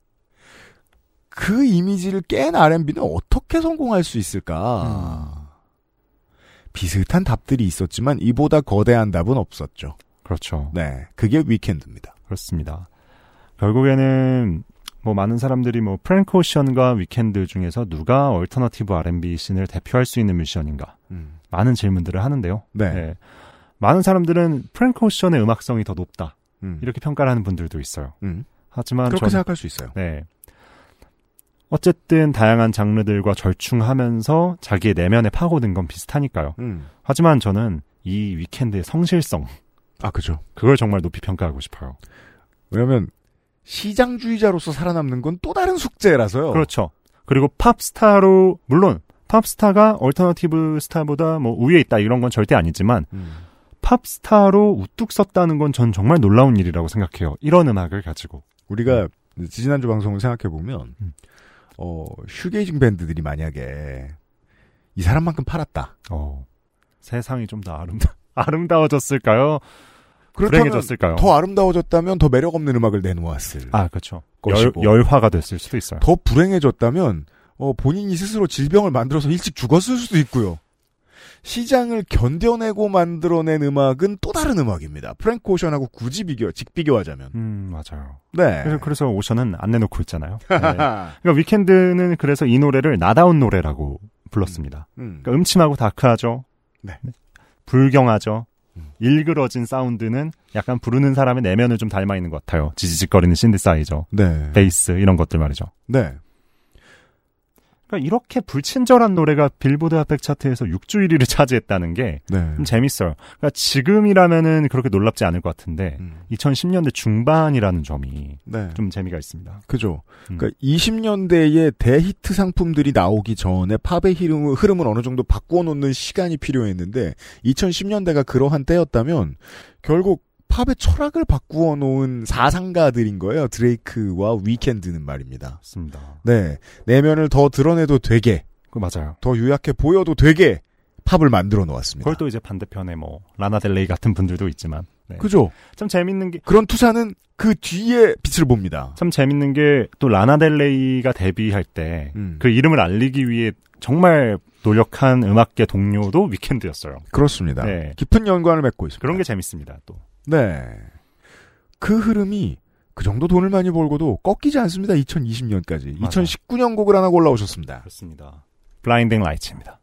[SPEAKER 3] 그 이미지를 깬 알앤비는 어떻게 성공할 수 있을까? 음. 비슷한 답들이 있었지만 이보다 거대한 답은 없었죠.
[SPEAKER 2] 그렇죠.
[SPEAKER 3] 네. 그게 위켄드입니다.
[SPEAKER 2] 그렇습니다. 결국에는 뭐 많은 사람들이 뭐 프랭크 오션과 위켄드 중에서 누가 얼터너티브 알앤비 씬을 대표할 수 있는 뮤지션인가
[SPEAKER 3] 음.
[SPEAKER 2] 많은 질문들을 하는데요.
[SPEAKER 3] 네.
[SPEAKER 2] 네. 많은 사람들은 프랭크 오션의 음악성이 더 높다
[SPEAKER 3] 음.
[SPEAKER 2] 이렇게 평가를 하는 분들도 있어요.
[SPEAKER 3] 음.
[SPEAKER 2] 하지만
[SPEAKER 3] 그렇게
[SPEAKER 2] 전,
[SPEAKER 3] 생각할 수 있어요.
[SPEAKER 2] 네. 어쨌든 다양한 장르들과 절충하면서 자기의 내면에 파고든 건 비슷하니까요.
[SPEAKER 3] 음.
[SPEAKER 2] 하지만 저는 이 위켄드의 성실성
[SPEAKER 3] 아, 그죠.
[SPEAKER 2] 그걸 정말 높이 평가하고 싶어요.
[SPEAKER 3] 왜냐면 시장주의자로서 살아남는 건 또 다른 숙제라서요.
[SPEAKER 2] 그렇죠. 그리고 팝스타로 물론 팝스타가 얼터너티브 스타보다 뭐 우위에 있다 이런 건 절대 아니지만 음. 팝스타로 우뚝 섰다는 건 전 정말 놀라운 일이라고 생각해요. 이런 음악을 가지고.
[SPEAKER 3] 우리가 음. 지난주 방송을 생각해보면 음. 어, 슈게이징 밴드들이 만약에 이 사람만큼 팔았다.
[SPEAKER 2] 어, 세상이 좀 더 아름다, 아름다워졌을까요? 불행해졌을까요?
[SPEAKER 3] 더 아름다워졌다면 더 매력 없는 음악을 내놓았을.
[SPEAKER 2] 아, 그렇죠. 열, 열화가 됐을 수도 있어요.
[SPEAKER 3] 더 불행해졌다면 어, 본인이 스스로 질병을 만들어서 일찍 죽었을 수도 있고요. 시장을 견뎌내고 만들어낸 음악은 또 다른 음악입니다. 프랭크 오션하고 굳이 비교, 직비교하자면.
[SPEAKER 2] 음, 맞아요.
[SPEAKER 3] 네.
[SPEAKER 2] 그래서, 그래서 오션은 안 내놓고 있잖아요. 네. 그러니까 위켄드는 그래서 이 노래를 나다운 노래라고 불렀습니다. 음. 음. 그러니까 음침하고 다크하죠.
[SPEAKER 3] 네.
[SPEAKER 2] 불경하죠. 음. 일그러진 사운드는 약간 부르는 사람의 내면을 좀 닮아 있는 것 같아요. 지지직거리는 신디사이저,
[SPEAKER 3] 네.
[SPEAKER 2] 베이스 이런 것들 말이죠.
[SPEAKER 3] 네.
[SPEAKER 2] 그러니까 이렇게 불친절한 노래가 빌보드 핫백 차트에서 육 주 일 위를 차지했다는 게 좀
[SPEAKER 3] 네.
[SPEAKER 2] 재밌어요. 그러니까 지금이라면은 그렇게 놀랍지 않을 것 같은데
[SPEAKER 3] 음.
[SPEAKER 2] 이천십 년대 중반이라는 점이
[SPEAKER 3] 네.
[SPEAKER 2] 좀 재미가 있습니다.
[SPEAKER 3] 그죠.
[SPEAKER 2] 음.
[SPEAKER 3] 그러니까 이십 년대에 대히트 상품들이 나오기 전에 팝의 흐름을, 흐름을 어느 정도 바꾸어 놓는 시간이 필요했는데 이천십 년대가 그러한 때였다면 결국 팝의 철학을 바꾸어 놓은 사상가들인 거예요. 드레이크와 위켄드는 말입니다.
[SPEAKER 2] 맞습니다.
[SPEAKER 3] 네. 내면을 더 드러내도 되게.
[SPEAKER 2] 그 맞아요.
[SPEAKER 3] 더 유약해 보여도 되게 팝을 만들어 놓았습니다.
[SPEAKER 2] 그걸 또 이제 반대편에 뭐 라나델레이 같은 분들도 있지만. 네.
[SPEAKER 3] 그죠.
[SPEAKER 2] 참 재밌는 게
[SPEAKER 3] 그런 투사는 그 뒤에 빛을 봅니다.
[SPEAKER 2] 참 재밌는 게 또 라나델레이가 데뷔할 때 그
[SPEAKER 3] 음.
[SPEAKER 2] 이름을 알리기 위해 정말 노력한 음악계 동료도 위켄드였어요.
[SPEAKER 3] 그렇습니다.
[SPEAKER 2] 네.
[SPEAKER 3] 깊은 연관을 맺고 있습니다.
[SPEAKER 2] 그런 게 재밌습니다. 또.
[SPEAKER 3] 네. 그 흐름이 그 정도 돈을 많이 벌고도 꺾이지 않습니다. 이천이십 년까지. 맞아. 이천십구 년 곡을 하나 골라오셨습니다.
[SPEAKER 2] 그렇습니다. 블라인딩 라이츠입니다.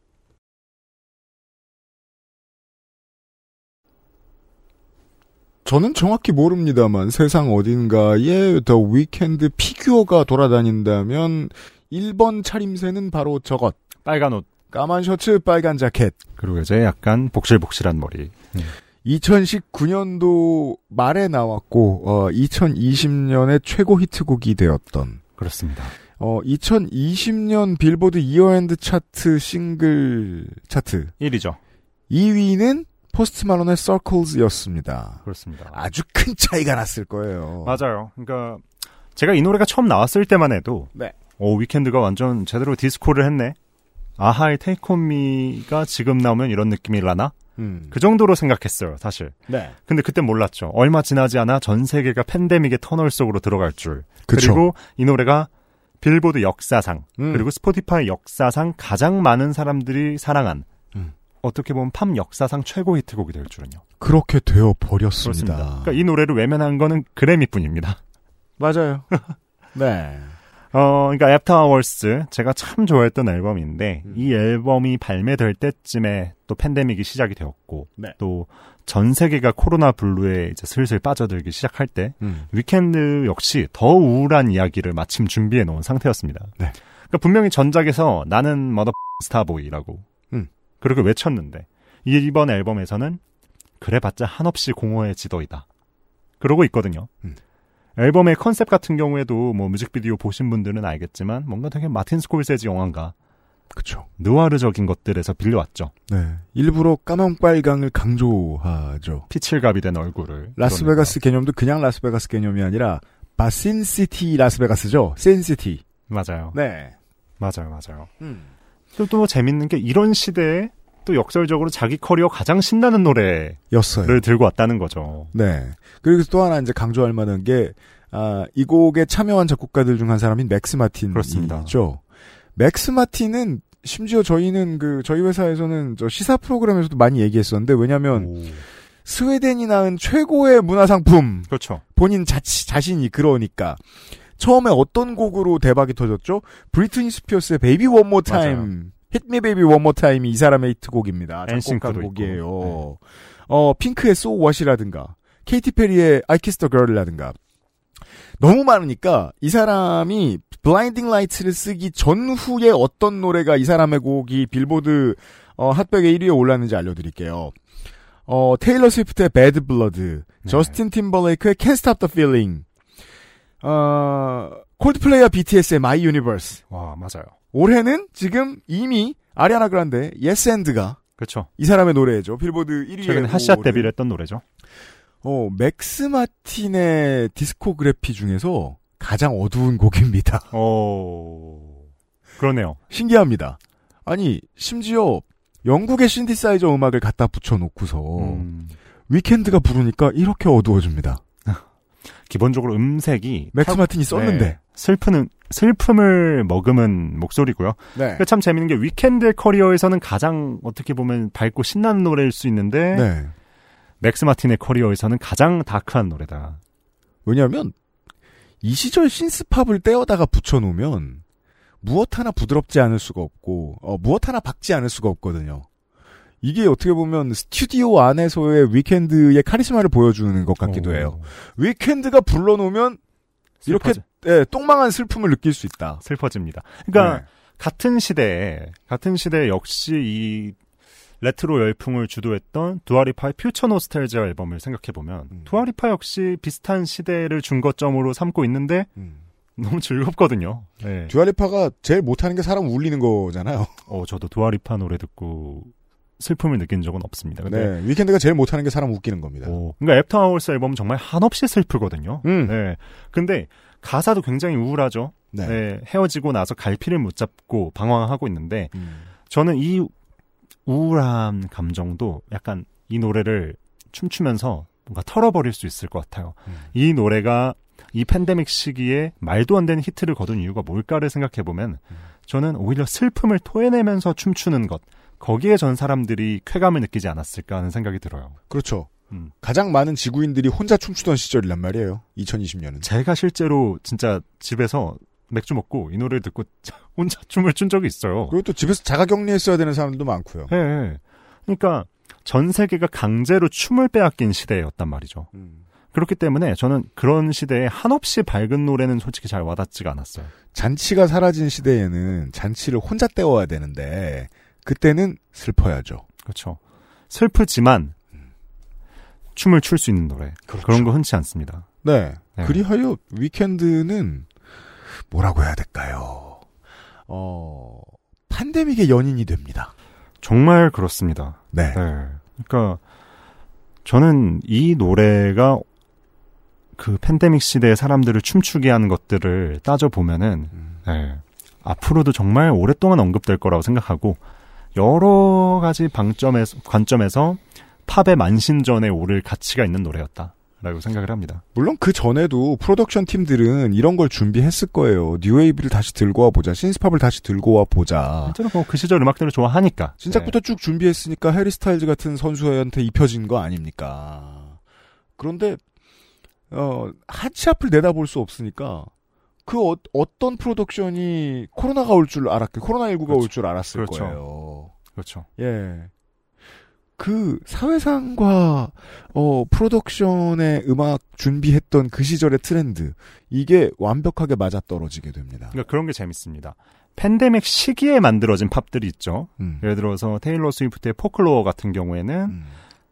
[SPEAKER 3] 저는 정확히 모릅니다만 세상 어딘가에 더 위켄드 피규어가 돌아다닌다면 일 번 차림새는 바로 저것.
[SPEAKER 2] 빨간 옷.
[SPEAKER 3] 까만 셔츠, 빨간 자켓.
[SPEAKER 2] 그리고 이제 약간 복실복실한 머리. 음.
[SPEAKER 3] 이천십구 년도 말에 나왔고 어, 이천이십 년에 최고 히트곡이 되었던.
[SPEAKER 2] 그렇습니다.
[SPEAKER 3] 어, 이천이십 년 빌보드 이어핸드 차트 싱글 차트.
[SPEAKER 2] 일 위죠.
[SPEAKER 3] 이 위는 포스트 말론의 Circles였습니다.
[SPEAKER 2] 그렇습니다.
[SPEAKER 3] 아주 큰 차이가 났을 거예요.
[SPEAKER 2] 맞아요. 그러니까 제가 이 노래가 처음 나왔을 때만 해도
[SPEAKER 3] 네.
[SPEAKER 2] 오, 위켄드가 완전 제대로 디스코를 했네. 아하의 Take On Me가 지금 나오면 이런 느낌이라나?
[SPEAKER 3] 음.
[SPEAKER 2] 그 정도로 생각했어요, 사실.
[SPEAKER 3] 네.
[SPEAKER 2] 근데 그때 몰랐죠. 얼마 지나지 않아 전 세계가 팬데믹의 터널 속으로 들어갈 줄.
[SPEAKER 3] 그쵸.
[SPEAKER 2] 그리고 이 노래가 빌보드 역사상,
[SPEAKER 3] 음.
[SPEAKER 2] 그리고 스포티파이 역사상 가장 많은 사람들이 사랑한
[SPEAKER 3] 음.
[SPEAKER 2] 어떻게 보면 팝 역사상 최고 히트곡이 될 줄은요.
[SPEAKER 3] 그렇게 되어 버렸습니다.
[SPEAKER 2] 그렇습니다. 그러니까 이 노래를 외면한 거는 그래미뿐입니다.
[SPEAKER 3] 맞아요. 네.
[SPEAKER 2] 어, 그러니까 애프터 아워스 제가 참 좋아했던 앨범인데
[SPEAKER 3] 음.
[SPEAKER 2] 이 앨범이 발매될 때쯤에 또 팬데믹이 시작이 되었고
[SPEAKER 3] 네.
[SPEAKER 2] 또 전 세계가 코로나 블루에 이제 슬슬 빠져들기 시작할 때
[SPEAKER 3] 음.
[SPEAKER 2] 위켄드 역시 더 우울한 이야기를 마침 준비해 놓은 상태였습니다.
[SPEAKER 3] 네.
[SPEAKER 2] 그러니까 분명히 전작에서 나는 머더 스타보이라고
[SPEAKER 3] 음.
[SPEAKER 2] 그렇게 외쳤는데 이번 앨범에서는 그래봤자 한없이 공허의 지더이다. 그러고 있거든요.
[SPEAKER 3] 음.
[SPEAKER 2] 앨범의 컨셉 같은 경우에도 뭐 뮤직비디오 보신 분들은 알겠지만 뭔가 되게 마틴 스콜세지 영화인가
[SPEAKER 3] 그쵸.
[SPEAKER 2] 느와르적인 것들에서 빌려왔죠.
[SPEAKER 3] 네. 일부러 까만빨강을 강조하죠.
[SPEAKER 2] 피칠갑이 된 얼굴을.
[SPEAKER 3] 라스베가스 개념도 그냥 라스베가스 개념이 아니라 바신시티 라스베가스죠. 센시티.
[SPEAKER 2] 맞아요.
[SPEAKER 3] 네.
[SPEAKER 2] 맞아요. 맞아요.
[SPEAKER 3] 음.
[SPEAKER 2] 또, 또 재밌는 게 이런 시대에 또 역설적으로 자기 커리어 가장 신나는 노래를
[SPEAKER 3] 였어요.
[SPEAKER 2] 들고 왔다는 거죠.
[SPEAKER 3] 네. 그리고 또 하나 이제 강조할 만한 게, 아, 이 곡에 참여한 작곡가들 중 한 사람인 맥스 마틴이죠.
[SPEAKER 2] 그렇습니다.
[SPEAKER 3] 맥스 마틴은 심지어 저희는 그 저희 회사에서는 저 시사 프로그램에서도 많이 얘기했었는데 왜냐하면
[SPEAKER 2] 오.
[SPEAKER 3] 스웨덴이 낳은 최고의 문화상품.
[SPEAKER 2] 그렇죠.
[SPEAKER 3] 본인 자치, 자신이 그러니까 처음에 어떤 곡으로 대박이 터졌죠? 브리트니 스피어스의 Baby One More Time, Hit Me Baby One More Time이 이 사람의 히트곡입니다. 작곡한 곡이에요. 네. 어 핑크의 So What이라든가 케이티 페리의 I Kissed a Girl이라든가 너무 많으니까 이 사람이 블라인딩 라이트를 쓰기 전후에 어떤 노래가 이 사람의 곡이 빌보드 어, 핫백의 일 위에 올랐는지 알려드릴게요. 어, 테일러 스위프트의 Bad Blood,
[SPEAKER 2] 네.
[SPEAKER 3] 저스틴 팀버레이크의 Can't Stop the Feeling, 어, 콜드플레이와 비티에스의 My Universe.
[SPEAKER 2] 와, 맞아요.
[SPEAKER 3] 올해는 지금 이미 아리아나 그란데 Yes And가
[SPEAKER 2] 그렇죠.
[SPEAKER 3] 이 사람의 노래죠. 빌보드 일 위에
[SPEAKER 2] 최근에 핫샷 데뷔를 했던 노래죠.
[SPEAKER 3] 어, 맥스 마틴의 디스코그래피 중에서 가장 어두운 곡입니다.
[SPEAKER 2] 어, 그러네요.
[SPEAKER 3] 신기합니다. 아니, 심지어 영국의 신디사이저 음악을 갖다 붙여놓고서
[SPEAKER 2] 음.
[SPEAKER 3] 위켄드가 부르니까 이렇게 어두워집니다.
[SPEAKER 2] 기본적으로 음색이
[SPEAKER 3] 맥스
[SPEAKER 2] 타...
[SPEAKER 3] 마틴이 썼는데
[SPEAKER 2] 네, 슬픈 슬픔을 머금은 목소리고요.
[SPEAKER 3] 네.
[SPEAKER 2] 참 재밌는 게 위켄드의 커리어에서는 가장 어떻게 보면 밝고 신나는 노래일 수 있는데
[SPEAKER 3] 네.
[SPEAKER 2] 맥스 마틴의 커리어에서는 가장 다크한 노래다.
[SPEAKER 3] 왜냐하면 이 시절 신스팝을 떼어다가 붙여놓으면 무엇 하나 부드럽지 않을 수가 없고 어, 무엇 하나 박지 않을 수가 없거든요. 이게 어떻게 보면 스튜디오 안에서의 위켄드의 카리스마를 보여주는 것 같기도
[SPEAKER 2] 오.
[SPEAKER 3] 해요. 위켄드가 불러놓으면 이렇게 예, 똥망한 슬픔을 느낄 수 있다.
[SPEAKER 2] 슬퍼집니다. 그러니까
[SPEAKER 3] 네.
[SPEAKER 2] 같은 시대에 같은 시대에 역시 이 레트로 열풍을 주도했던 두아리파의 퓨처 노스텔지아 앨범을 생각해보면
[SPEAKER 3] 음.
[SPEAKER 2] 두아리파 역시 비슷한 시대를 준거점으로 삼고 있는데
[SPEAKER 3] 음.
[SPEAKER 2] 너무 즐겁거든요. 네.
[SPEAKER 3] 두아리파가 제일 못하는 게 사람 울리는 거잖아요.
[SPEAKER 2] 어, 저도 두아리파 노래 듣고 슬픔을 느낀 적은 없습니다. 근데
[SPEAKER 3] 네, 위켄드가 제일 못하는 게 사람 웃기는 겁니다.
[SPEAKER 2] 오, 그러니까 애프터 아워스 앨범은 정말 한없이 슬프거든요.
[SPEAKER 3] 음.
[SPEAKER 2] 네. 근데 가사도 굉장히 우울하죠.
[SPEAKER 3] 네.
[SPEAKER 2] 네, 헤어지고 나서 갈피를 못 잡고 방황하고 있는데
[SPEAKER 3] 음.
[SPEAKER 2] 저는 이 우울한 감정도 약간 이 노래를 춤추면서 뭔가 털어버릴 수 있을 것 같아요.
[SPEAKER 3] 음.
[SPEAKER 2] 이 노래가 이 팬데믹 시기에 말도 안 되는 히트를 거둔 이유가 뭘까를 생각해보면
[SPEAKER 3] 음.
[SPEAKER 2] 저는 오히려 슬픔을 토해내면서 춤추는 것, 거기에 전 사람들이 쾌감을 느끼지 않았을까 하는 생각이 들어요.
[SPEAKER 3] 그렇죠.
[SPEAKER 2] 음.
[SPEAKER 3] 가장 많은 지구인들이 혼자 춤추던 시절이란 말이에요. 이천이십 년은.
[SPEAKER 2] 제가 실제로 진짜 집에서 맥주 먹고 이 노래를 듣고 혼자 춤을 춘 적이 있어요.
[SPEAKER 3] 그리고 또 집에서 자가격리했어야 되는 사람들도 많고요.
[SPEAKER 2] 예, 예. 그러니까 전 세계가 강제로 춤을 빼앗긴 시대였단 말이죠.
[SPEAKER 3] 음.
[SPEAKER 2] 그렇기 때문에 저는 그런 시대에 한없이 밝은 노래는 솔직히 잘 와닿지가 않았어요.
[SPEAKER 3] 잔치가 사라진 시대에는 잔치를 혼자 때워야 되는데 그때는 슬퍼야죠.
[SPEAKER 2] 그렇죠. 슬프지만 춤을 출 수 있는 노래.
[SPEAKER 3] 그렇죠.
[SPEAKER 2] 그런 거 흔치 않습니다.
[SPEAKER 3] 네.
[SPEAKER 2] 네.
[SPEAKER 3] 그리하여 위켄드는 뭐라고 해야 될까요? 어, 팬데믹의 연인이 됩니다.
[SPEAKER 2] 정말 그렇습니다.
[SPEAKER 3] 네.
[SPEAKER 2] 네. 그러니까 저는 이 노래가 그 팬데믹 시대의 사람들을 춤추게 하는 것들을 따져보면은
[SPEAKER 3] 음.
[SPEAKER 2] 네. 앞으로도 정말 오랫동안 언급될 거라고 생각하고 여러 가지 방점에서, 관점에서 팝의 만신전에 오를 가치가 있는 노래였다라고 생각을 합니다.
[SPEAKER 3] 물론 그 전에도 프로덕션 팀들은 이런 걸 준비했을 거예요. 뉴웨이브를 다시 들고 와보자. 신스팝을 다시 들고 와보자.
[SPEAKER 2] 실제로 뭐 그 시절 음악들을 좋아하니까.
[SPEAKER 3] 진작부터
[SPEAKER 2] 네.
[SPEAKER 3] 쭉 준비했으니까 해리 스타일즈 같은 선수한테 입혀진 거 아닙니까? 그런데 어, 핫샵을 내다볼 수 없으니까 그 어, 어떤 프로덕션이 코로나가 올 줄 알았겠, 코로나십구가
[SPEAKER 2] 그렇죠.
[SPEAKER 3] 올 줄 알았을
[SPEAKER 2] 그렇죠.
[SPEAKER 3] 거예요.
[SPEAKER 2] 그렇죠.
[SPEAKER 3] 예. 그 사회상과 어 프로덕션의 음악 준비했던 그 시절의 트렌드 이게 완벽하게 맞아떨어지게 됩니다.
[SPEAKER 2] 그러니까 그런 게 재밌습니다. 팬데믹 시기에 만들어진 팝들이 있죠.
[SPEAKER 3] 음.
[SPEAKER 2] 예를 들어서 테일러 스위프트의 포클로어 같은 경우에는
[SPEAKER 3] 음.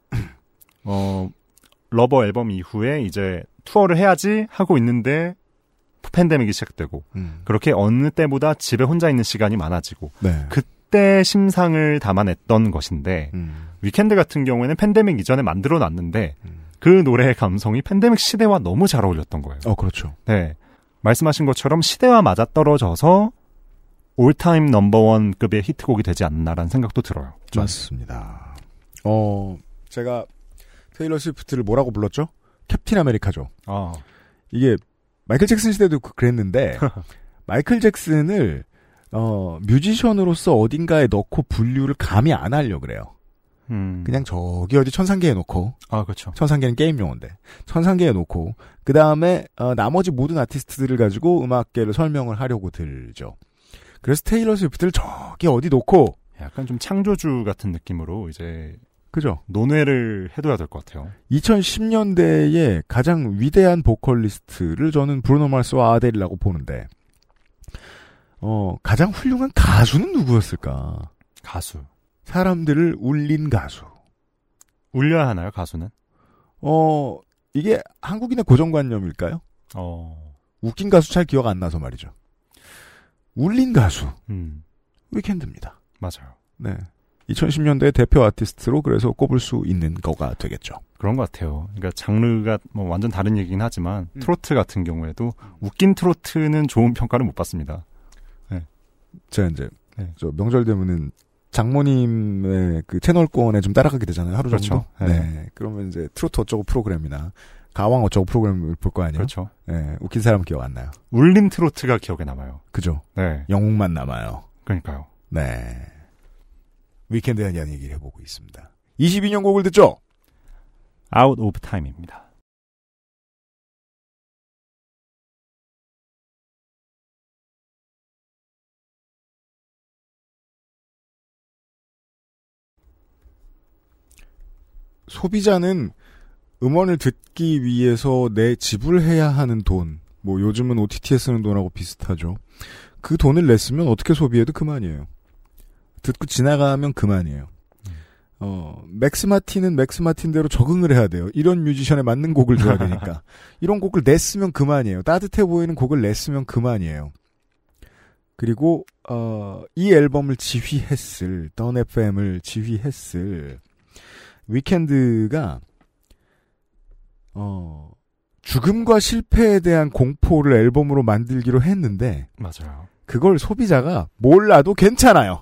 [SPEAKER 2] 어 러버 앨범 이후에 이제 투어를 해야지 하고 있는데 팬데믹이 시작되고
[SPEAKER 3] 음.
[SPEAKER 2] 그렇게 어느 때보다 집에 혼자 있는 시간이 많아지고
[SPEAKER 3] 네.
[SPEAKER 2] 그때 심상을 담아냈던 것인데
[SPEAKER 3] 음.
[SPEAKER 2] 위켄드 같은 경우에는 팬데믹 이전에 만들어놨는데
[SPEAKER 3] 음.
[SPEAKER 2] 그 노래의 감성이 팬데믹 시대와 너무 잘 어울렸던 거예요.
[SPEAKER 3] 어 그렇죠.
[SPEAKER 2] 네, 말씀하신 것처럼 시대와 맞아떨어져서 올타임 넘버원급의 히트곡이 되지 않나라는 생각도 들어요. 저는.
[SPEAKER 3] 맞습니다. 어 제가 테일러 스위프트를 뭐라고 불렀죠? 캡틴 아메리카죠.
[SPEAKER 2] 아,
[SPEAKER 3] 이게 마이클 잭슨 시대도 그랬는데 마이클 잭슨을 어 뮤지션으로서 어딘가에 넣고 분류를 감히 안 하려고 그래요.
[SPEAKER 2] 음.
[SPEAKER 3] 그냥 저기 어디 천상계에 놓고
[SPEAKER 2] 아, 그렇죠.
[SPEAKER 3] 천상계는 게임 용어인데 천상계에 놓고 그 다음에 어, 나머지 모든 아티스트들을 가지고 음악계를 설명을 하려고 들죠. 그래서 테일러 스위프트를 저기 어디 놓고
[SPEAKER 2] 약간 좀 창조주 같은 느낌으로 이제
[SPEAKER 3] 그죠?
[SPEAKER 2] 논외를 해둬야 될 것 같아요.
[SPEAKER 3] 이천십 년대의 가장 위대한 보컬리스트를 저는 브루노 마스와 아델이라고 보는데 어 가장 훌륭한 가수는 누구였을까?
[SPEAKER 2] 가수.
[SPEAKER 3] 사람들을 울린 가수.
[SPEAKER 2] 울려야 하나요, 가수는?
[SPEAKER 3] 어, 이게 한국인의 고정관념일까요?
[SPEAKER 2] 어.
[SPEAKER 3] 웃긴 가수 잘 기억 안 나서 말이죠. 울린 가수.
[SPEAKER 2] 음.
[SPEAKER 3] 위켄드입니다.
[SPEAKER 2] 맞아요.
[SPEAKER 3] 네. 이천십 년대 대표 아티스트로 그래서 꼽을 수 있는 거가 되겠죠.
[SPEAKER 2] 그런 것 같아요. 그러니까 장르가 뭐 완전 다른 얘기긴 하지만 음. 트로트 같은 경우에도 웃긴 트로트는 좋은 평가를 못 받습니다. 네.
[SPEAKER 3] 제가 이제 네. 저 명절 되면은 장모님의 그 채널권에 좀 따라가게 되잖아요. 하루 정도.
[SPEAKER 2] 그렇죠. 네.
[SPEAKER 3] 네. 그러면 이제 트로트 어쩌고 프로그램이나 가왕 어쩌고 프로그램을 볼 거 아니에요.
[SPEAKER 2] 그렇죠.
[SPEAKER 3] 네. 웃긴 사람 기억 안 나요.
[SPEAKER 2] 울린 트로트가 기억에 남아요.
[SPEAKER 3] 그죠.
[SPEAKER 2] 네.
[SPEAKER 3] 영웅만 남아요.
[SPEAKER 2] 그러니까요.
[SPEAKER 3] 네. 위켄드에 대한 얘기를 해보고 있습니다. 이십이 년 곡을 듣죠?
[SPEAKER 2] Out of Time입니다.
[SPEAKER 3] 소비자는 음원을 듣기 위해서 내 지불해야 하는 돈, 뭐 요즘은 오티티에 쓰는 돈하고 비슷하죠. 그 돈을 냈으면 어떻게 소비해도 그만이에요. 듣고 지나가면 그만이에요. 음. 어, 맥스 마틴은 맥스 마틴대로 적응을 해야 돼요. 이런 뮤지션에 맞는 곡을 줘야 되니까. 이런 곡을 냈으면 그만이에요. 따뜻해 보이는 곡을 냈으면 그만이에요. 그리고 어, 이 앨범을 지휘했을, 던 에프엠을 지휘했을 위켄드가 어, 죽음과 실패에 대한 공포를 앨범으로 만들기로 했는데
[SPEAKER 2] 맞아요.
[SPEAKER 3] 그걸 소비자가 몰라도 괜찮아요.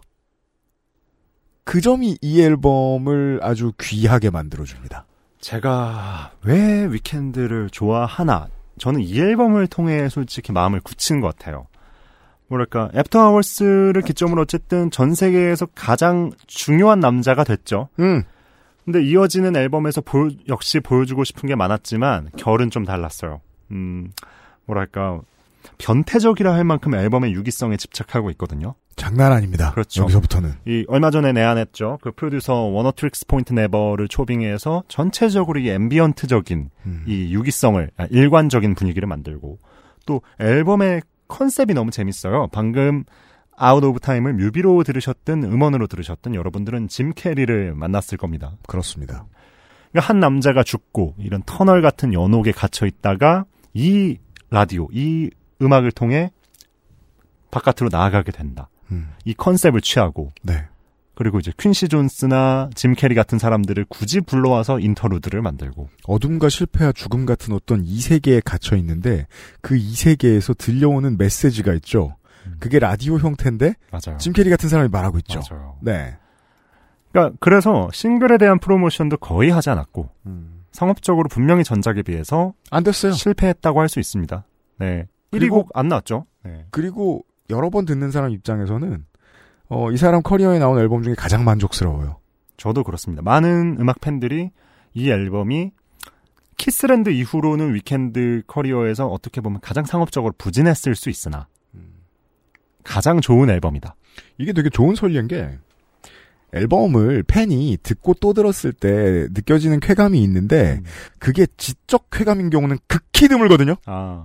[SPEAKER 3] 그 점이 이 앨범을 아주 귀하게 만들어줍니다.
[SPEAKER 2] 제가 왜 위켄드를 좋아하나? 저는 이 앨범을 통해 솔직히 마음을 굳힌 것 같아요. 뭐랄까, 애프터 아워스를 기점으로 어쨌든 전 세계에서 가장 중요한 남자가 됐죠.
[SPEAKER 3] 음.
[SPEAKER 2] 근데 이어지는 앨범에서 보, 역시 보여주고 싶은 게 많았지만 결은 좀 달랐어요. 음, 뭐랄까, 변태적이라 할 만큼 앨범의 유기성에 집착하고 있거든요.
[SPEAKER 3] 장난 아닙니다.
[SPEAKER 2] 그렇죠.
[SPEAKER 3] 여기서부터는.
[SPEAKER 2] 이 얼마 전에 내한했죠. 그 프로듀서 워너 트릭스 포인트 네버를 초빙해서 전체적으로 이 앰비언트적인 음. 이 유기성을, 아, 일관적인 분위기를 만들고 또 앨범의 컨셉이 너무 재밌어요. 방금 아웃 오브 타임을 뮤비로 들으셨든 음원으로 들으셨든 여러분들은 짐 캐리를 만났을 겁니다.
[SPEAKER 3] 그렇습니다.
[SPEAKER 2] 그러니까 한 남자가 죽고 이런 터널 같은 연옥에 갇혀 있다가 이 라디오, 이 음악을 통해 바깥으로 나아가게 된다.
[SPEAKER 3] 음.
[SPEAKER 2] 이 컨셉을 취하고
[SPEAKER 3] 네.
[SPEAKER 2] 그리고 이제 퀸시 존스나 짐 캐리 같은 사람들을 굳이 불러와서 인터루드를 만들고
[SPEAKER 3] 어둠과 실패와 죽음 같은 어떤 이 세계에 갇혀 있는데 그 이 세계에서 들려오는 메시지가 있죠. 음. 그게 라디오 형태인데
[SPEAKER 2] 맞아요.
[SPEAKER 3] 짐 캐리 같은 사람이 말하고 있죠.
[SPEAKER 2] 맞아요.
[SPEAKER 3] 네.
[SPEAKER 2] 그러니까 그래서 싱글에 대한 프로모션도 거의 하지 않았고 음. 상업적으로 분명히 전작에 비해서
[SPEAKER 3] 안 됐어요.
[SPEAKER 2] 실패했다고 할 수 있습니다. 네. 일 위 곡 안 나왔죠. 네.
[SPEAKER 3] 그리고 여러 번 듣는 사람 입장에서는 어, 이 사람 커리어에 나온 앨범 중에 가장 만족스러워요.
[SPEAKER 2] 저도 그렇습니다. 많은 음악 팬들이 이 앨범이 키스랜드 이후로는 위켄드 커리어에서 어떻게 보면 가장 상업적으로 부진했을 수 있으나 가장 좋은 앨범이다.
[SPEAKER 3] 이게 되게 좋은 설리인 게 앨범을 팬이 듣고 또 들었을 때 느껴지는 쾌감이 있는데 음. 그게 지적 쾌감인 경우는 극히 드물거든요.
[SPEAKER 2] 아.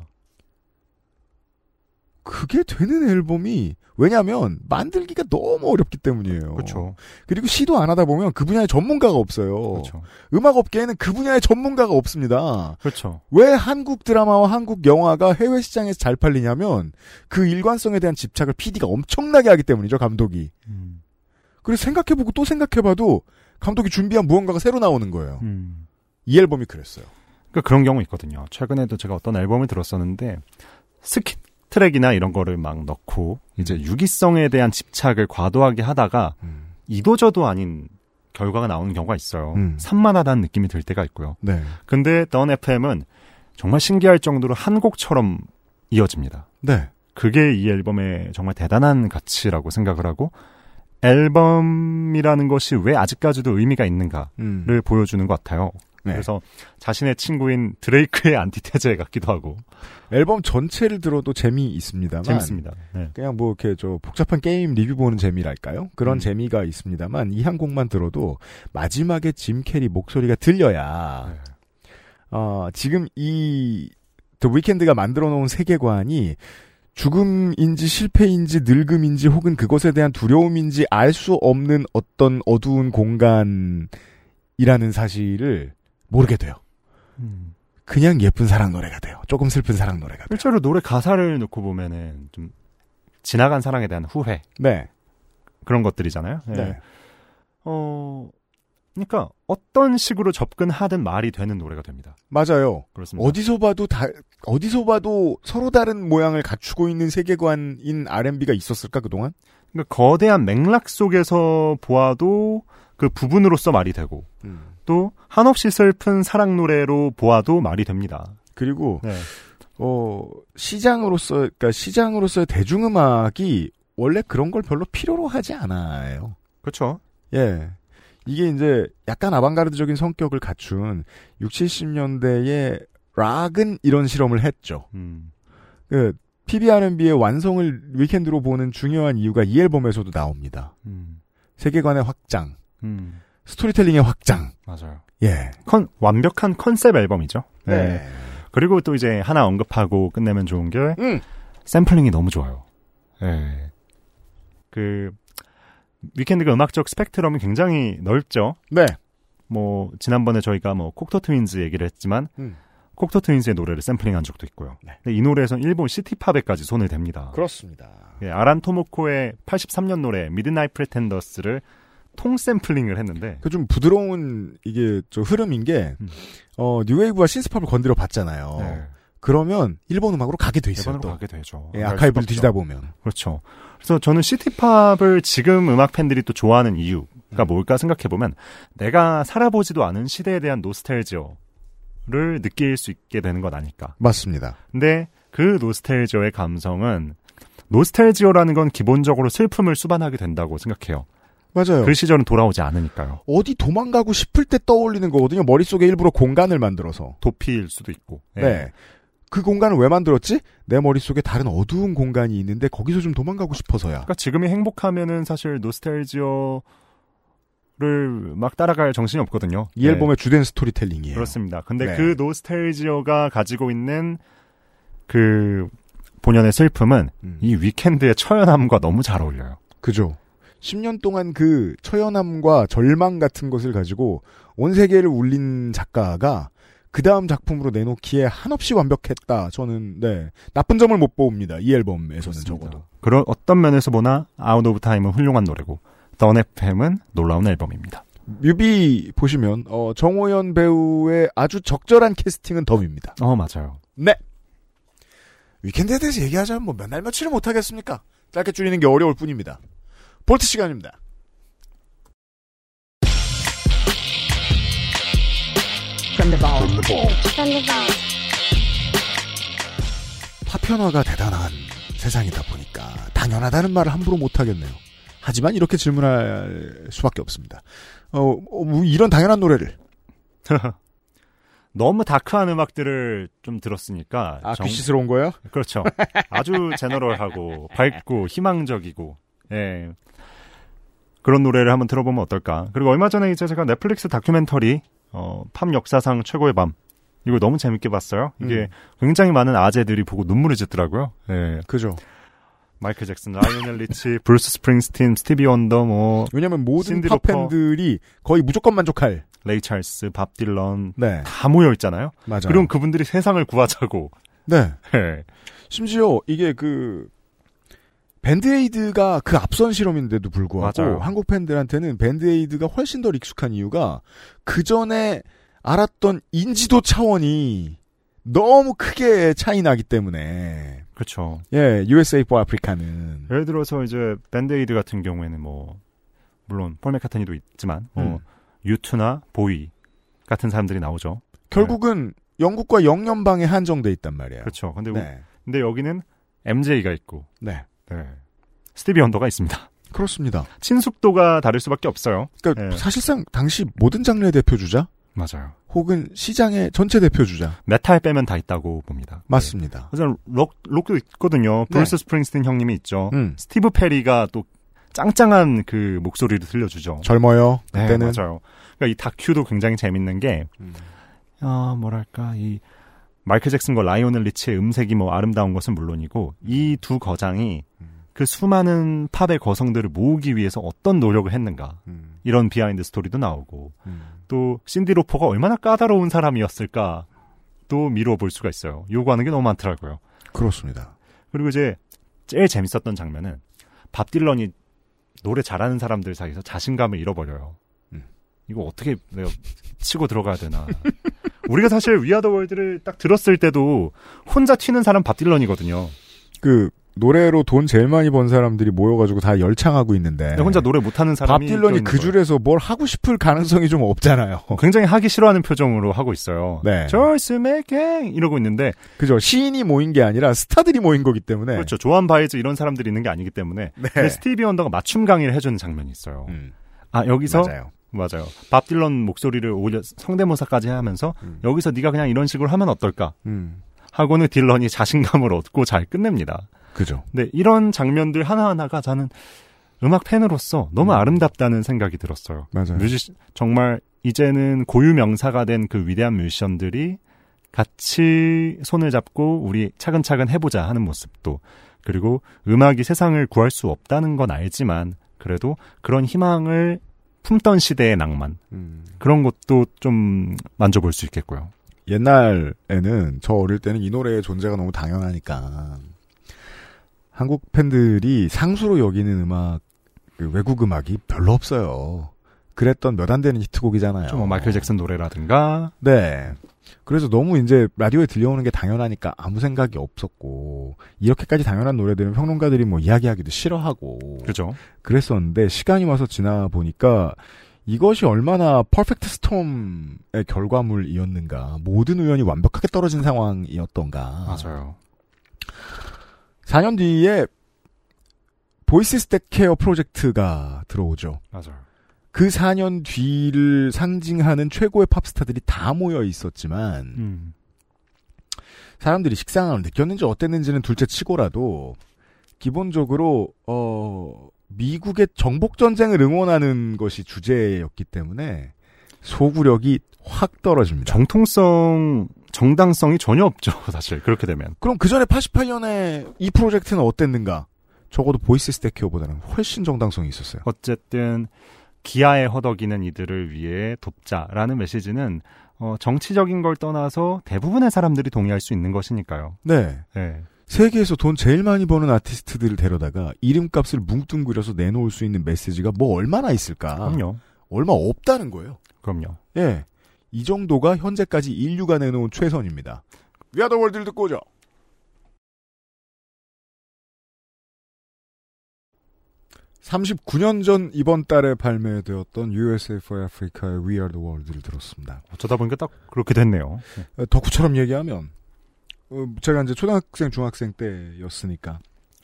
[SPEAKER 3] 그게 되는 앨범이 왜냐하면 만들기가 너무 어렵기 때문이에요.
[SPEAKER 2] 그렇죠.
[SPEAKER 3] 그리고 시도 안 하다 보면 그 분야의 전문가가 없어요.
[SPEAKER 2] 그렇죠.
[SPEAKER 3] 음악 업계에는 그 분야의 전문가가 없습니다.
[SPEAKER 2] 그렇죠.
[SPEAKER 3] 왜 한국 드라마와 한국 영화가 해외 시장에서 잘 팔리냐면 그 일관성에 대한 집착을 피디가 엄청나게 하기 때문이죠. 감독이. 음. 그래서 생각해보고 또 생각해봐도 감독이 준비한 무언가가 새로 나오는 거예요. 음. 이 앨범이 그랬어요.
[SPEAKER 2] 그러니까 그런 경우 있거든요. 최근에도 제가 어떤 앨범을 들었었는데 스킵 트랙이나 이런 거를 막 넣고 이제 유기성에 대한 집착을 과도하게 하다가 음. 이도저도 아닌 결과가 나오는 경우가 있어요. 음. 산만하다는 느낌이 들 때가 있고요.
[SPEAKER 3] 네.
[SPEAKER 2] 근데 던 에프엠은 정말 신기할 정도로 한 곡처럼 이어집니다.
[SPEAKER 3] 네.
[SPEAKER 2] 그게 이 앨범의 정말 대단한 가치라고 생각을 하고 앨범이라는 것이 왜 아직까지도 의미가 있는가를 음. 보여주는 것 같아요. 네. 그래서 자신의 친구인 드레이크의 안티테제 같기도 하고
[SPEAKER 3] 앨범 전체를 들어도 재미있습니다만
[SPEAKER 2] 재밌습니다. 네.
[SPEAKER 3] 그냥 뭐 이렇게 저 복잡한 게임 리뷰 보는 재미랄까요? 그런 음. 재미가 있습니다만 이 한 곡만 들어도 마지막에 짐 캐리 목소리가 들려야 네. 어, 지금 이 The Weeknd가 만들어 놓은 세계관이 죽음인지 실패인지 늙음인지 혹은 그것에 대한 두려움인지 알 수 없는 어떤 어두운 공간일 이라는 사실을 모르게 돼요.
[SPEAKER 2] 음.
[SPEAKER 3] 그냥 예쁜 사랑 노래가 돼요. 조금 슬픈 사랑 노래가 돼요.
[SPEAKER 2] 실제로 노래 가사를 놓고 보면은 좀 지나간 사랑에 대한 후회.
[SPEAKER 3] 네.
[SPEAKER 2] 그런 것들이잖아요. 네.
[SPEAKER 3] 네.
[SPEAKER 2] 어, 그러니까 어떤 식으로 접근하든 말이 되는 노래가 됩니다.
[SPEAKER 3] 맞아요.
[SPEAKER 2] 그렇습니다.
[SPEAKER 3] 어디서 봐도 다, 어디서 봐도 서로 다른 모양을 갖추고 있는 세계관인 알앤비가 있었을까, 그동안?
[SPEAKER 2] 그러니까 거대한 맥락 속에서 보아도 그 부분으로서 말이 되고,
[SPEAKER 3] 음.
[SPEAKER 2] 또 한없이 슬픈 사랑 노래로 보아도 말이 됩니다.
[SPEAKER 3] 그리고,
[SPEAKER 2] 네.
[SPEAKER 3] 어, 시장으로서, 그러니까 시장으로서의 대중음악이 원래 그런 걸 별로 필요로 하지 않아요.
[SPEAKER 2] 그렇죠.
[SPEAKER 3] 예. 이게 이제 약간 아방가르드적인 성격을 갖춘 육십, 칠십 년대의 락은 이런 실험을 했죠.
[SPEAKER 2] 음.
[SPEAKER 3] 그 피비알앤비의 완성을 위켄드로 보는 중요한 이유가 이 앨범에서도 나옵니다.
[SPEAKER 2] 음.
[SPEAKER 3] 세계관의 확장,
[SPEAKER 2] 음.
[SPEAKER 3] 스토리텔링의 확장.
[SPEAKER 2] 맞아요.
[SPEAKER 3] 예.
[SPEAKER 2] 컨, 완벽한 컨셉 앨범이죠. 네.
[SPEAKER 3] 네.
[SPEAKER 2] 그리고 또 이제 하나 언급하고 끝내면 좋은 게
[SPEAKER 3] 음.
[SPEAKER 2] 샘플링이 너무 좋아요. 예. 그 위켄드가 음악적 스펙트럼이 굉장히 넓죠.
[SPEAKER 3] 네.
[SPEAKER 2] 뭐 지난번에 저희가 뭐 콕토 트윈즈 얘기를 했지만
[SPEAKER 3] 음.
[SPEAKER 2] 콕토 트윈즈의 노래를 샘플링한 적도 있고요.
[SPEAKER 3] 네.
[SPEAKER 2] 근데 이 노래에서는 일본 시티팝에까지 손을 댑니다.
[SPEAKER 3] 그렇습니다.
[SPEAKER 2] 예, 아란 토모코의 팔십삼 년 노래 미드나잇 프레텐더스를 통 샘플링을 했는데
[SPEAKER 3] 그 좀 부드러운 이게 저 흐름인 게
[SPEAKER 2] 음.
[SPEAKER 3] 어, 뉴웨이브와 신스팝을 건드려 봤잖아요.
[SPEAKER 2] 네.
[SPEAKER 3] 그러면 일본 음악으로 가게 돼 있어요.
[SPEAKER 2] 일본으로
[SPEAKER 3] 또.
[SPEAKER 2] 가게 되죠.
[SPEAKER 3] 예, 아카이브를 뒤지다 보면.
[SPEAKER 2] 그렇죠. 그래서 저는 시티팝을 지금 음악 팬들이 또 좋아하는 이유가 뭘까 생각해보면 내가 살아보지도 않은 시대에 대한 노스텔지어를 느낄 수 있게 되는 것 아닐까.
[SPEAKER 3] 맞습니다.
[SPEAKER 2] 근데 그 노스텔지어의 감성은 노스텔지어라는 건 기본적으로 슬픔을 수반하게 된다고 생각해요.
[SPEAKER 3] 맞아요.
[SPEAKER 2] 그 시절은 돌아오지 않으니까요.
[SPEAKER 3] 어디 도망가고 싶을 때 떠올리는 거거든요. 머릿속에 일부러 공간을 만들어서.
[SPEAKER 2] 도피일 수도 있고. 예.
[SPEAKER 3] 네. 그 공간을 왜 만들었지? 내 머릿속에 다른 어두운 공간이 있는데 거기서 좀 도망가고 싶어서야.
[SPEAKER 2] 그러니까 지금이 행복하면은 사실 노스텔지어를 막 따라갈 정신이 없거든요.
[SPEAKER 3] 이 앨범의 네. 주된 스토리텔링이에요.
[SPEAKER 2] 그렇습니다. 근데
[SPEAKER 3] 네.
[SPEAKER 2] 그 노스텔지어가 가지고 있는 그 본연의 슬픔은
[SPEAKER 3] 음.
[SPEAKER 2] 이 위켄드의 처연함과 너무 잘 어울려요.
[SPEAKER 3] 그죠. 십 년 동안 그 처연함과 절망 같은 것을 가지고 온 세계를 울린 작가가 그 다음 작품으로 내놓기에 한없이 완벽했다. 저는 네 나쁜 점을 못 봅니다. 이 앨범에서는
[SPEAKER 2] 그렇습니다.
[SPEAKER 3] 적어도.
[SPEAKER 2] 그런 어떤 면에서 보나 아웃 오브 타임은 훌륭한 노래고 던 에프엠은 놀라운 앨범입니다.
[SPEAKER 3] 뮤비 보시면 어, 정호연 배우의 아주 적절한 캐스팅은 덤입니다.
[SPEAKER 2] 어 맞아요.
[SPEAKER 3] 네. 위켄드에 대해서 얘기하자면 뭐 몇 날 며칠을 못 하겠습니까? 짧게 줄이는 게 어려울 뿐입니다. 볼트 시간입니다.
[SPEAKER 4] From the vault. From the vault. From the vault.
[SPEAKER 3] 파편화가 대단한 세상이다 보니까 당연하다는 말을 함부로 못하겠네요. 하지만 이렇게 질문할 수밖에 없습니다. 어, 어 이런 당연한 노래를
[SPEAKER 2] 너무 다크한 음악들을 좀 들었으니까
[SPEAKER 3] 아
[SPEAKER 2] 정...
[SPEAKER 3] 귀시스러운 거예요?
[SPEAKER 2] 그렇죠. 아주 제너럴하고 밝고 희망적이고 예. 그런 노래를 한번 들어보면 어떨까. 그리고 얼마 전에 이제 제가 넷플릭스 다큐멘터리 어, 팝 역사상 최고의 밤 이거 너무 재밌게 봤어요. 이게 음. 굉장히 많은 아재들이 보고 눈물을 짓더라고요. 예.
[SPEAKER 3] 그죠.
[SPEAKER 2] 마이클 잭슨, 라이오넬 리치, 브루스 스프링스틴, 스티비 원더 뭐
[SPEAKER 3] 왜냐면 모든 팝팬들이 거의 무조건 만족할
[SPEAKER 2] 레이 찰스, 밥 딜런
[SPEAKER 3] 네.
[SPEAKER 2] 다 모여 있잖아요.
[SPEAKER 3] 맞아요.
[SPEAKER 2] 그럼 그분들이 세상을 구하자고.
[SPEAKER 3] 네.
[SPEAKER 2] 네.
[SPEAKER 3] 심지어 이게 그 밴드에이드가 그 앞선 실험인데도 불구하고
[SPEAKER 2] 맞아요.
[SPEAKER 3] 한국 팬들한테는 밴드에이드가 훨씬 더 익숙한 이유가 그 전에 알았던 인지도 차원이 너무 크게 차이 나기 때문에.
[SPEAKER 2] 그렇죠.
[SPEAKER 3] 예, 유에스에이 for Africa는.
[SPEAKER 2] 예를 들어서 이제 밴드에이드 같은 경우에는 뭐 물론 폴 맥카트니도 있지만 뭐
[SPEAKER 3] 음.
[SPEAKER 2] 유투나 보이 같은 사람들이 나오죠.
[SPEAKER 3] 결국은 네. 영국과 영연방에 한정돼 있단 말이에요.
[SPEAKER 2] 그렇죠. 근데
[SPEAKER 3] 네.
[SPEAKER 2] 근데 여기는 엠제이가 있고,
[SPEAKER 3] 네,
[SPEAKER 2] 네. 스티비 원더가 있습니다.
[SPEAKER 3] 그렇습니다.
[SPEAKER 2] 친숙도가 다를 수밖에 없어요.
[SPEAKER 3] 그러니까
[SPEAKER 2] 네.
[SPEAKER 3] 사실상 당시 모든 장르의 대표주자,
[SPEAKER 2] 맞아요.
[SPEAKER 3] 혹은 시장의 전체 대표주자,
[SPEAKER 2] 메탈 빼면 다 있다고 봅니다.
[SPEAKER 3] 맞습니다.
[SPEAKER 2] 네. 그래서 록 록도 있거든요. 브루스 네. 스프링스틴 형님이 있죠.
[SPEAKER 3] 음.
[SPEAKER 2] 스티브 페리가 또 짱짱한 그 목소리를 들려주죠.
[SPEAKER 3] 젊어요.
[SPEAKER 2] 네,
[SPEAKER 3] 그때는.
[SPEAKER 2] 맞아요. 그러니까 이 다큐도 굉장히 재밌는 게, 음. 어, 뭐랄까, 이, 마이클 잭슨과 라이오넬 리치의 음색이 뭐 아름다운 것은 물론이고, 이 두 거장이 그 수많은 팝의 거성들을 모으기 위해서 어떤 노력을 했는가.
[SPEAKER 3] 음.
[SPEAKER 2] 이런 비하인드 스토리도 나오고
[SPEAKER 3] 음.
[SPEAKER 2] 또 신디 로퍼가 얼마나 까다로운 사람이었을까 또 미루어 볼 수가 있어요. 요구하는 게 너무 많더라고요.
[SPEAKER 3] 그렇습니다.
[SPEAKER 2] 그리고 이제 제일 재밌었던 장면은 밥 딜런이 노래 잘하는 사람들 사이에서 자신감을 잃어버려요.
[SPEAKER 3] 음.
[SPEAKER 2] 이거 어떻게 내가 치고 들어가야 되나. 우리가 사실 위아더 월드를 딱 들었을 때도 혼자 튀는 사람 밥 딜런이거든요.
[SPEAKER 3] 그 노래로 돈 제일 많이 번 사람들이 모여가지고 다 열창하고 있는데
[SPEAKER 2] 혼자 노래 못하는 사람이
[SPEAKER 3] 밥 딜런이 그 줄에서 뭘 하고 싶을 가능성이 좀 없잖아요.
[SPEAKER 2] 굉장히 하기 싫어하는 표정으로 하고 있어요.
[SPEAKER 3] 네.
[SPEAKER 2] 조이스 맥갱 이러고 있는데
[SPEAKER 3] 그죠. 시인이 모인 게 아니라 스타들이 모인 거기 때문에
[SPEAKER 2] 그렇죠. 조한 바이즈 이런 사람들이 있는 게 아니기 때문에
[SPEAKER 3] 네.
[SPEAKER 2] 근데 스티비 원더가 맞춤 강의를 해주는 장면이 있어요.
[SPEAKER 3] 음.
[SPEAKER 2] 아 여기서
[SPEAKER 3] 맞아요.
[SPEAKER 2] 맞아요. 밥 딜런 목소리를 오히려 성대모사까지 하면서
[SPEAKER 3] 음.
[SPEAKER 2] 여기서 네가 그냥 이런 식으로 하면 어떨까
[SPEAKER 3] 음.
[SPEAKER 2] 하고는 딜런이 자신감을 얻고 잘 끝냅니다.
[SPEAKER 3] 그죠.
[SPEAKER 2] 네, 이런 장면들 하나하나가 저는 음악 팬으로서 너무
[SPEAKER 3] 음.
[SPEAKER 2] 아름답다는 생각이 들었어요.
[SPEAKER 3] 맞아요.
[SPEAKER 2] 뮤지 정말 이제는 고유 명사가 된 그 위대한 뮤지션들이 같이 손을 잡고 우리 차근차근 해보자 하는 모습도 그리고 음악이 세상을 구할 수 없다는 건 알지만 그래도 그런 희망을 품던 시대의 낭만
[SPEAKER 3] 음.
[SPEAKER 2] 그런 것도 좀 만져볼 수 있겠고요.
[SPEAKER 3] 옛날에는 저 어릴 때는 이 노래의 존재가 너무 당연하니까 한국 팬들이 상수로 여기는 음악, 그 외국 음악이 별로 없어요. 그랬던 몇 안 되는 히트곡이잖아요.
[SPEAKER 2] 좀 뭐 마이클 잭슨 노래라든가.
[SPEAKER 3] 네. 그래서 너무 이제 라디오에 들려오는 게 당연하니까 아무 생각이 없었고 이렇게까지 당연한 노래들은 평론가들이 뭐 이야기하기도 싫어하고
[SPEAKER 2] 그죠.
[SPEAKER 3] 그랬었는데 시간이 와서 지나 보니까 이것이 얼마나 퍼펙트 스톰의 결과물이었는가. 모든 우연이 완벽하게 떨어진 상황이었던가.
[SPEAKER 2] 맞아요.
[SPEAKER 3] 사 년 뒤에 보이스 스택 케어 프로젝트가 들어오죠.
[SPEAKER 2] 맞아요.
[SPEAKER 3] 그 사 년 뒤를 상징하는 최고의 팝스타들이 다 모여 있었지만
[SPEAKER 2] 음.
[SPEAKER 3] 사람들이 식상함을 느꼈는지 어땠는지는 둘째 치고라도 기본적으로 어 미국의 정복 전쟁을 응원하는 것이 주제였기 때문에 소구력이 확 떨어집니다.
[SPEAKER 2] 정통성, 정당성이 전혀 없죠. 사실 그렇게 되면.
[SPEAKER 3] 그럼 그 전에 팔십팔 년에 이 프로젝트는 어땠는가? 적어도 보이스 스택 케어보다는 훨씬 정당성이 있었어요.
[SPEAKER 2] 어쨌든 기아에 허덕이는 이들을 위해 돕자라는 메시지는 어, 정치적인 걸 떠나서 대부분의 사람들이 동의할 수 있는 것이니까요.
[SPEAKER 3] 네.
[SPEAKER 2] 네.
[SPEAKER 3] 세계에서 돈 제일 많이 버는 아티스트들을 데려다가 이름값을 뭉뚱그려서 내놓을 수 있는 메시지가 뭐 얼마나 있을까?
[SPEAKER 2] 그럼요.
[SPEAKER 3] 얼마 없다는 거예요.
[SPEAKER 2] 그럼요.
[SPEAKER 3] 예. 이 정도가 현재까지 인류가 내놓은 최선입니다. 위아더 월드를 듣고 오죠. 삼십구 년 전 이번 달에 발매되었던 유에스에이 for Africa의 We Are the World를 들었습니다.
[SPEAKER 2] 어쩌다 보니까 딱 그렇게 됐네요.
[SPEAKER 3] 덕후처럼 얘기하면 어, 제가 이제 초등학생, 중학생 때였으니까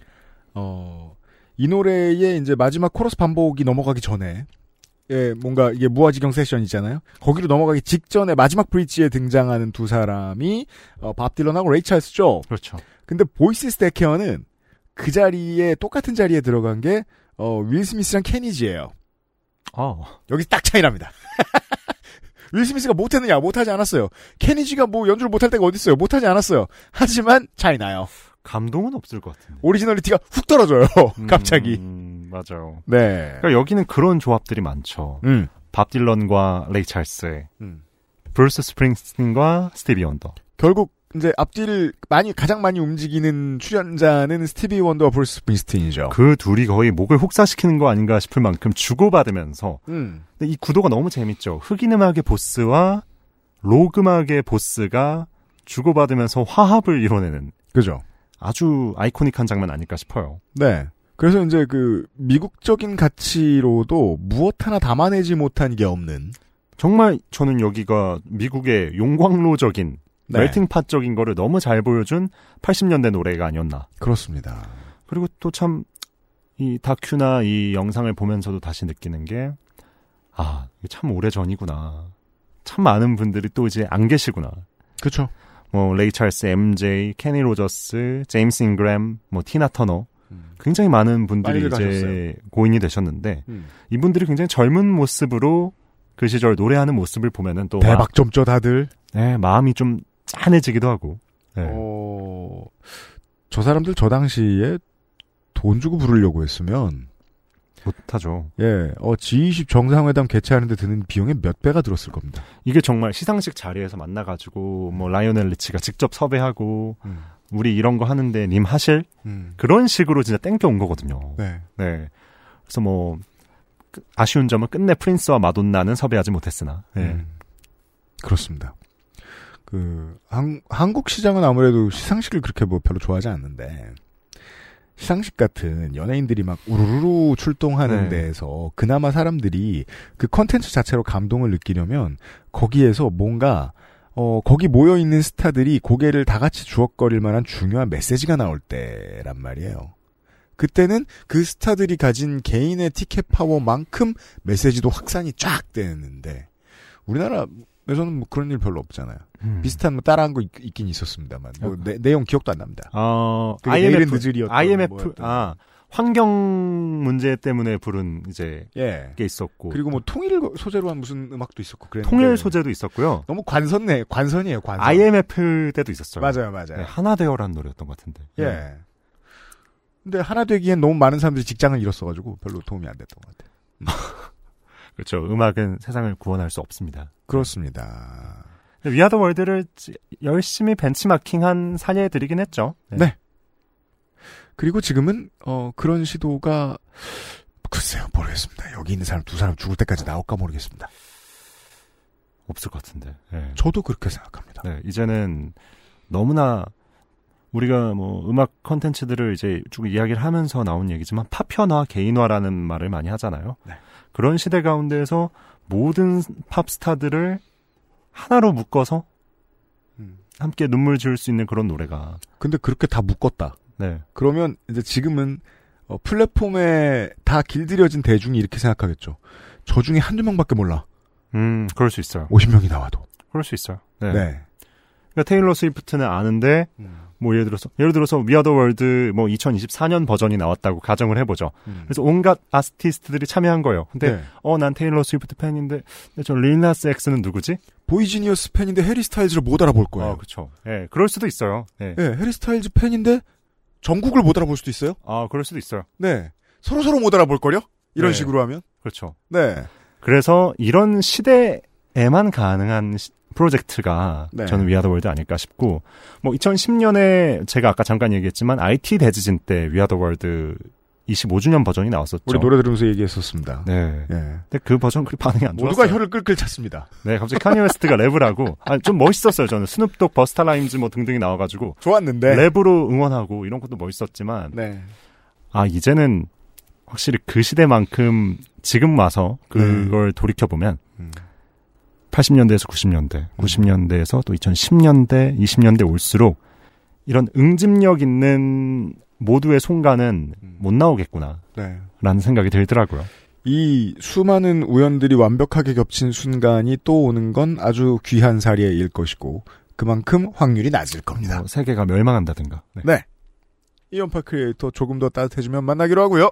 [SPEAKER 3] 어, 이 노래의 이제 마지막 코러스 반복이 넘어가기 전에 예, 뭔가 이게 무아지경 세션이잖아요. 거기로 넘어가기 직전에 마지막 브릿지에 등장하는 두 사람이 어, 밥 딜런하고 레이 찰스죠.
[SPEAKER 2] 그렇죠.
[SPEAKER 3] 근데 보이스 스택 케어는 그 자리에 똑같은 자리에 들어간 게 어, 윌 스미스랑 케니지예요.
[SPEAKER 2] 어.
[SPEAKER 3] 여기 딱 차이 납니다. 윌 스미스가 못했느냐? 못하지 않았어요. 케니지가 뭐 연주를 못할 때가 어딨어요? 못하지 않았어요. 하지만 차이 나요.
[SPEAKER 2] 감동은 없을 것 같은데.
[SPEAKER 3] 오리지널리티가 훅 떨어져요. 갑자기.
[SPEAKER 2] 음, 맞아요.
[SPEAKER 3] 네.
[SPEAKER 2] 그러니까 여기는 그런 조합들이 많죠.
[SPEAKER 3] 음.
[SPEAKER 2] 밥 딜런과 레이 찰스의
[SPEAKER 3] 음.
[SPEAKER 2] 브루스 스프링스틴과 스티비 원더.
[SPEAKER 3] 결국 이제 앞뒤를 많이 가장 많이 움직이는 출연자는 스티비 원더와 브루스 스프링스틴이죠.
[SPEAKER 2] 그 둘이 거의 목을 혹사시키는 거 아닌가 싶을 만큼 주고받으면서
[SPEAKER 3] 음.
[SPEAKER 2] 근데 이 구도가 너무 재밌죠. 흑인 음악의 보스와 록 음악의 보스가 주고받으면서 화합을 이뤄내는
[SPEAKER 3] 그죠.
[SPEAKER 2] 아주 아이코닉한 장면 아닐까 싶어요.
[SPEAKER 3] 네. 그래서 이제 그 미국적인 가치로도 무엇 하나 담아내지 못한 게 없는
[SPEAKER 2] 정말 저는 여기가 미국의 용광로적인
[SPEAKER 3] 네.
[SPEAKER 2] 멜팅팟적인 거를 너무 잘 보여준 팔십 년대 노래가 아니었나.
[SPEAKER 3] 그렇습니다.
[SPEAKER 2] 그리고 또 참 이 다큐나 이 영상을 보면서도 다시 느끼는 게 아, 이게 참 오래전이구나. 참 많은 분들이 또 이제 안 계시구나.
[SPEAKER 3] 그렇죠.
[SPEAKER 2] 뭐 레이 찰스, 엠제이, 케니 로저스, 제임스 잉그램, 뭐 티나 터너 굉장히 많은 분들이 이제
[SPEAKER 3] 가셨어요.
[SPEAKER 2] 고인이 되셨는데
[SPEAKER 3] 음.
[SPEAKER 2] 이분들이 굉장히 젊은 모습으로 그 시절 노래하는 모습을 보면은 또
[SPEAKER 3] 대박 점죠 다들.
[SPEAKER 2] 마, 네, 마음이 좀 짠해지기도 하고. 네.
[SPEAKER 3] 어, 저 사람들 저 당시에 돈 주고 부르려고 했으면
[SPEAKER 2] 못하죠.
[SPEAKER 3] 예, 어, 지 이십 정상회담 개최하는데 드는 비용의 몇 배가 들었을 겁니다.
[SPEAKER 2] 이게 정말 시상식 자리에서 만나가지고 뭐 라이오넬 리치가 직접 섭외하고
[SPEAKER 3] 음.
[SPEAKER 2] 우리 이런 거 하는데 님 하실?
[SPEAKER 3] 음.
[SPEAKER 2] 그런 식으로 진짜 땡겨온 거거든요.
[SPEAKER 3] 네.
[SPEAKER 2] 네. 그래서 뭐 아쉬운 점은 끝내 프린스와 마돈나는 섭외하지 못했으나. 네.
[SPEAKER 3] 음. 그렇습니다. 그 한, 한국 시장은 아무래도 시상식을 그렇게 뭐 별로 좋아하지 않는데 시상식 같은 연예인들이 막 우르르 출동하는
[SPEAKER 2] 네.
[SPEAKER 3] 데에서 그나마 사람들이 그 컨텐츠 자체로 감동을 느끼려면 거기에서 뭔가 어 거기 모여있는 스타들이 고개를 다 같이 주걱거릴 만한 중요한 메시지가 나올 때란 말이에요. 그때는 그 스타들이 가진 개인의 티켓 파워만큼 메시지도 확산이 쫙 되는데 우리나라에서는 뭐 그런 일 별로 없잖아요. 음. 비슷한 뭐 따라한 거 있, 있긴 있었습니다만 뭐 내, 내용 기억도 안 납니다.
[SPEAKER 2] 어,
[SPEAKER 3] 아이엠에프 늦으리였던
[SPEAKER 2] 아이엠에프
[SPEAKER 3] 뭐였던.
[SPEAKER 2] 아 환경 문제 때문에 부른 이제
[SPEAKER 3] 예.
[SPEAKER 2] 게 있었고
[SPEAKER 3] 그리고 뭐 통일 소재로 한 무슨 음악도 있었고 그랬는데
[SPEAKER 2] 통일 소재도 있었고요.
[SPEAKER 3] 너무 관선네 관선이에요 관선.
[SPEAKER 2] 아이엠에프 때도 있었어요.
[SPEAKER 3] 맞아요 맞아요.
[SPEAKER 2] 네, 하나 되어라는 노래였던 것 같은데.
[SPEAKER 3] 예.
[SPEAKER 2] 네.
[SPEAKER 3] 근데 하나 되기엔 너무 많은 사람들이 직장을 잃었어가지고 별로 도움이 안 됐던 것 같아요. 음.
[SPEAKER 2] 그렇죠. 음악은 세상을 구원할 수 없습니다.
[SPEAKER 3] 그렇습니다.
[SPEAKER 2] 위아더 월드를 열심히 벤치마킹한 사례들이긴 했죠. 네.
[SPEAKER 3] 네. 그리고 지금은 어 그런 시도가 글쎄요 모르겠습니다. 여기 있는 사람 두 사람 죽을 때까지 나올까 모르겠습니다.
[SPEAKER 2] 없을 것 같은데. 네.
[SPEAKER 3] 저도 그렇게 생각합니다.
[SPEAKER 2] 네, 이제는 너무나 우리가 뭐 음악 콘텐츠들을 이제 쭉 이야기를 하면서 나온 얘기지만 파편화, 개인화라는 말을 많이 하잖아요.
[SPEAKER 3] 네.
[SPEAKER 2] 그런 시대 가운데에서 모든 팝스타들을 하나로 묶어서
[SPEAKER 3] 음.
[SPEAKER 2] 함께 눈물 지을 수 있는 그런 노래가.
[SPEAKER 3] 근데 그렇게 다 묶었다.
[SPEAKER 2] 네.
[SPEAKER 3] 그러면 이제 지금은 어, 플랫폼에 다 길들여진 대중이 이렇게 생각하겠죠. 저 중에 한두 명밖에 몰라.
[SPEAKER 2] 음, 그럴 수 있어요.
[SPEAKER 3] 오십 명이 나와도.
[SPEAKER 2] 그럴 수 있어요. 네.
[SPEAKER 3] 네.
[SPEAKER 2] 그러니까 테일러 스위프트는 아는데
[SPEAKER 3] 음.
[SPEAKER 2] 뭐 예를 들어서 예를 들어서 We Are the World 뭐 이천이십사 년 버전이 나왔다고 가정을 해보죠.
[SPEAKER 3] 음.
[SPEAKER 2] 그래서 온갖 아티스트들이 참여한 거예요. 근데
[SPEAKER 3] 네.
[SPEAKER 2] 어 난 테일러 스위프트 팬인데 저 릴나스 엑스는 누구지?
[SPEAKER 3] 보이지니어스 팬인데 해리 스타일즈를 못 알아볼 거예요.
[SPEAKER 2] 어, 그렇죠. 예, 그럴 수도 있어요. 예.
[SPEAKER 3] 네, 해리 스타일즈 팬인데 전국을 못 알아볼 수도 있어요.
[SPEAKER 2] 아, 그럴 수도 있어요.
[SPEAKER 3] 네, 서로 서로 못 알아볼 거요. 이런
[SPEAKER 2] 네.
[SPEAKER 3] 식으로 하면.
[SPEAKER 2] 그렇죠.
[SPEAKER 3] 네.
[SPEAKER 2] 그래서 이런 시대에만 가능한 시, 프로젝트가
[SPEAKER 3] 네.
[SPEAKER 2] 저는 위아더 월드 아닐까 싶고, 뭐 이천십 년에 제가 아까 잠깐 얘기했지만 아이티 대지진 때 위아더 월드 이십오 주년 버전이 나왔었죠.
[SPEAKER 3] 우리 노래 들으면서 얘기했었습니다.
[SPEAKER 2] 네.
[SPEAKER 3] 네.
[SPEAKER 2] 근데 그 버전 그리 반응이 안 좋았어요.
[SPEAKER 3] 모두가 혀를 끌끌 찼습니다.
[SPEAKER 2] 네, 갑자기 카니 웨스트가 랩을 하고, 아니, 좀 멋있었어요. 저는 스눕독, 버스타 라임즈 뭐 등등이 나와가지고
[SPEAKER 3] 좋았는데
[SPEAKER 2] 랩으로 응원하고 이런 것도 멋있었지만,
[SPEAKER 3] 네.
[SPEAKER 2] 아 이제는 확실히 그 시대만큼 지금 와서 그걸 네. 돌이켜 보면. 음. 팔십 년대에서 구십 년대, 구십 년대에서 또 이천십 년대, 이십 년대 올수록 이런 응집력 있는 모두의 송가는 음. 못 나오겠구나
[SPEAKER 3] 네.
[SPEAKER 2] 라는 생각이 들더라고요.
[SPEAKER 3] 이 수많은 우연들이 완벽하게 겹친 순간이 또 오는 건 아주 귀한 사례일 것이고 그만큼 확률이 낮을 겁니다.
[SPEAKER 2] 뭐 세계가 멸망한다든가.
[SPEAKER 3] 네. 네. 이연파 크리에이터 조금 더 따뜻해지면 만나기로 하고요.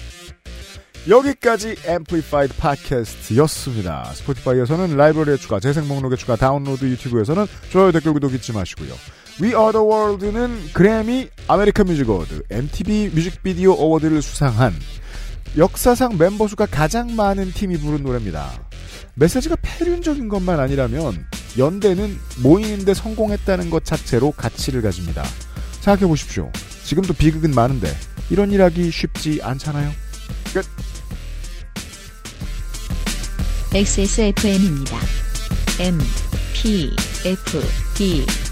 [SPEAKER 3] 여기까지 앰플리파이드 팟캐스트였습니다. 스포티파이에서는 라이브러리에 추가, 재생 목록에 추가, 다운로드 유튜브에서는 좋아요, 댓글, 구독 잊지 마시고요. We Are The World는 그래미, 아메리칸 뮤직 어워드, 엠티비 뮤직비디오 어워드를 수상한 역사상 멤버 수가 가장 많은 팀이 부른 노래입니다. 메시지가 폐륜적인 것만 아니라면 연대는 모이는데 성공했다는 것 자체로 가치를 가집니다. 생각해 보십시오. 지금도 비극은 많은데 이런 일 하기 쉽지 않잖아요. 끝.
[SPEAKER 4] 엑스에스에프엠입니다. M, P, F, D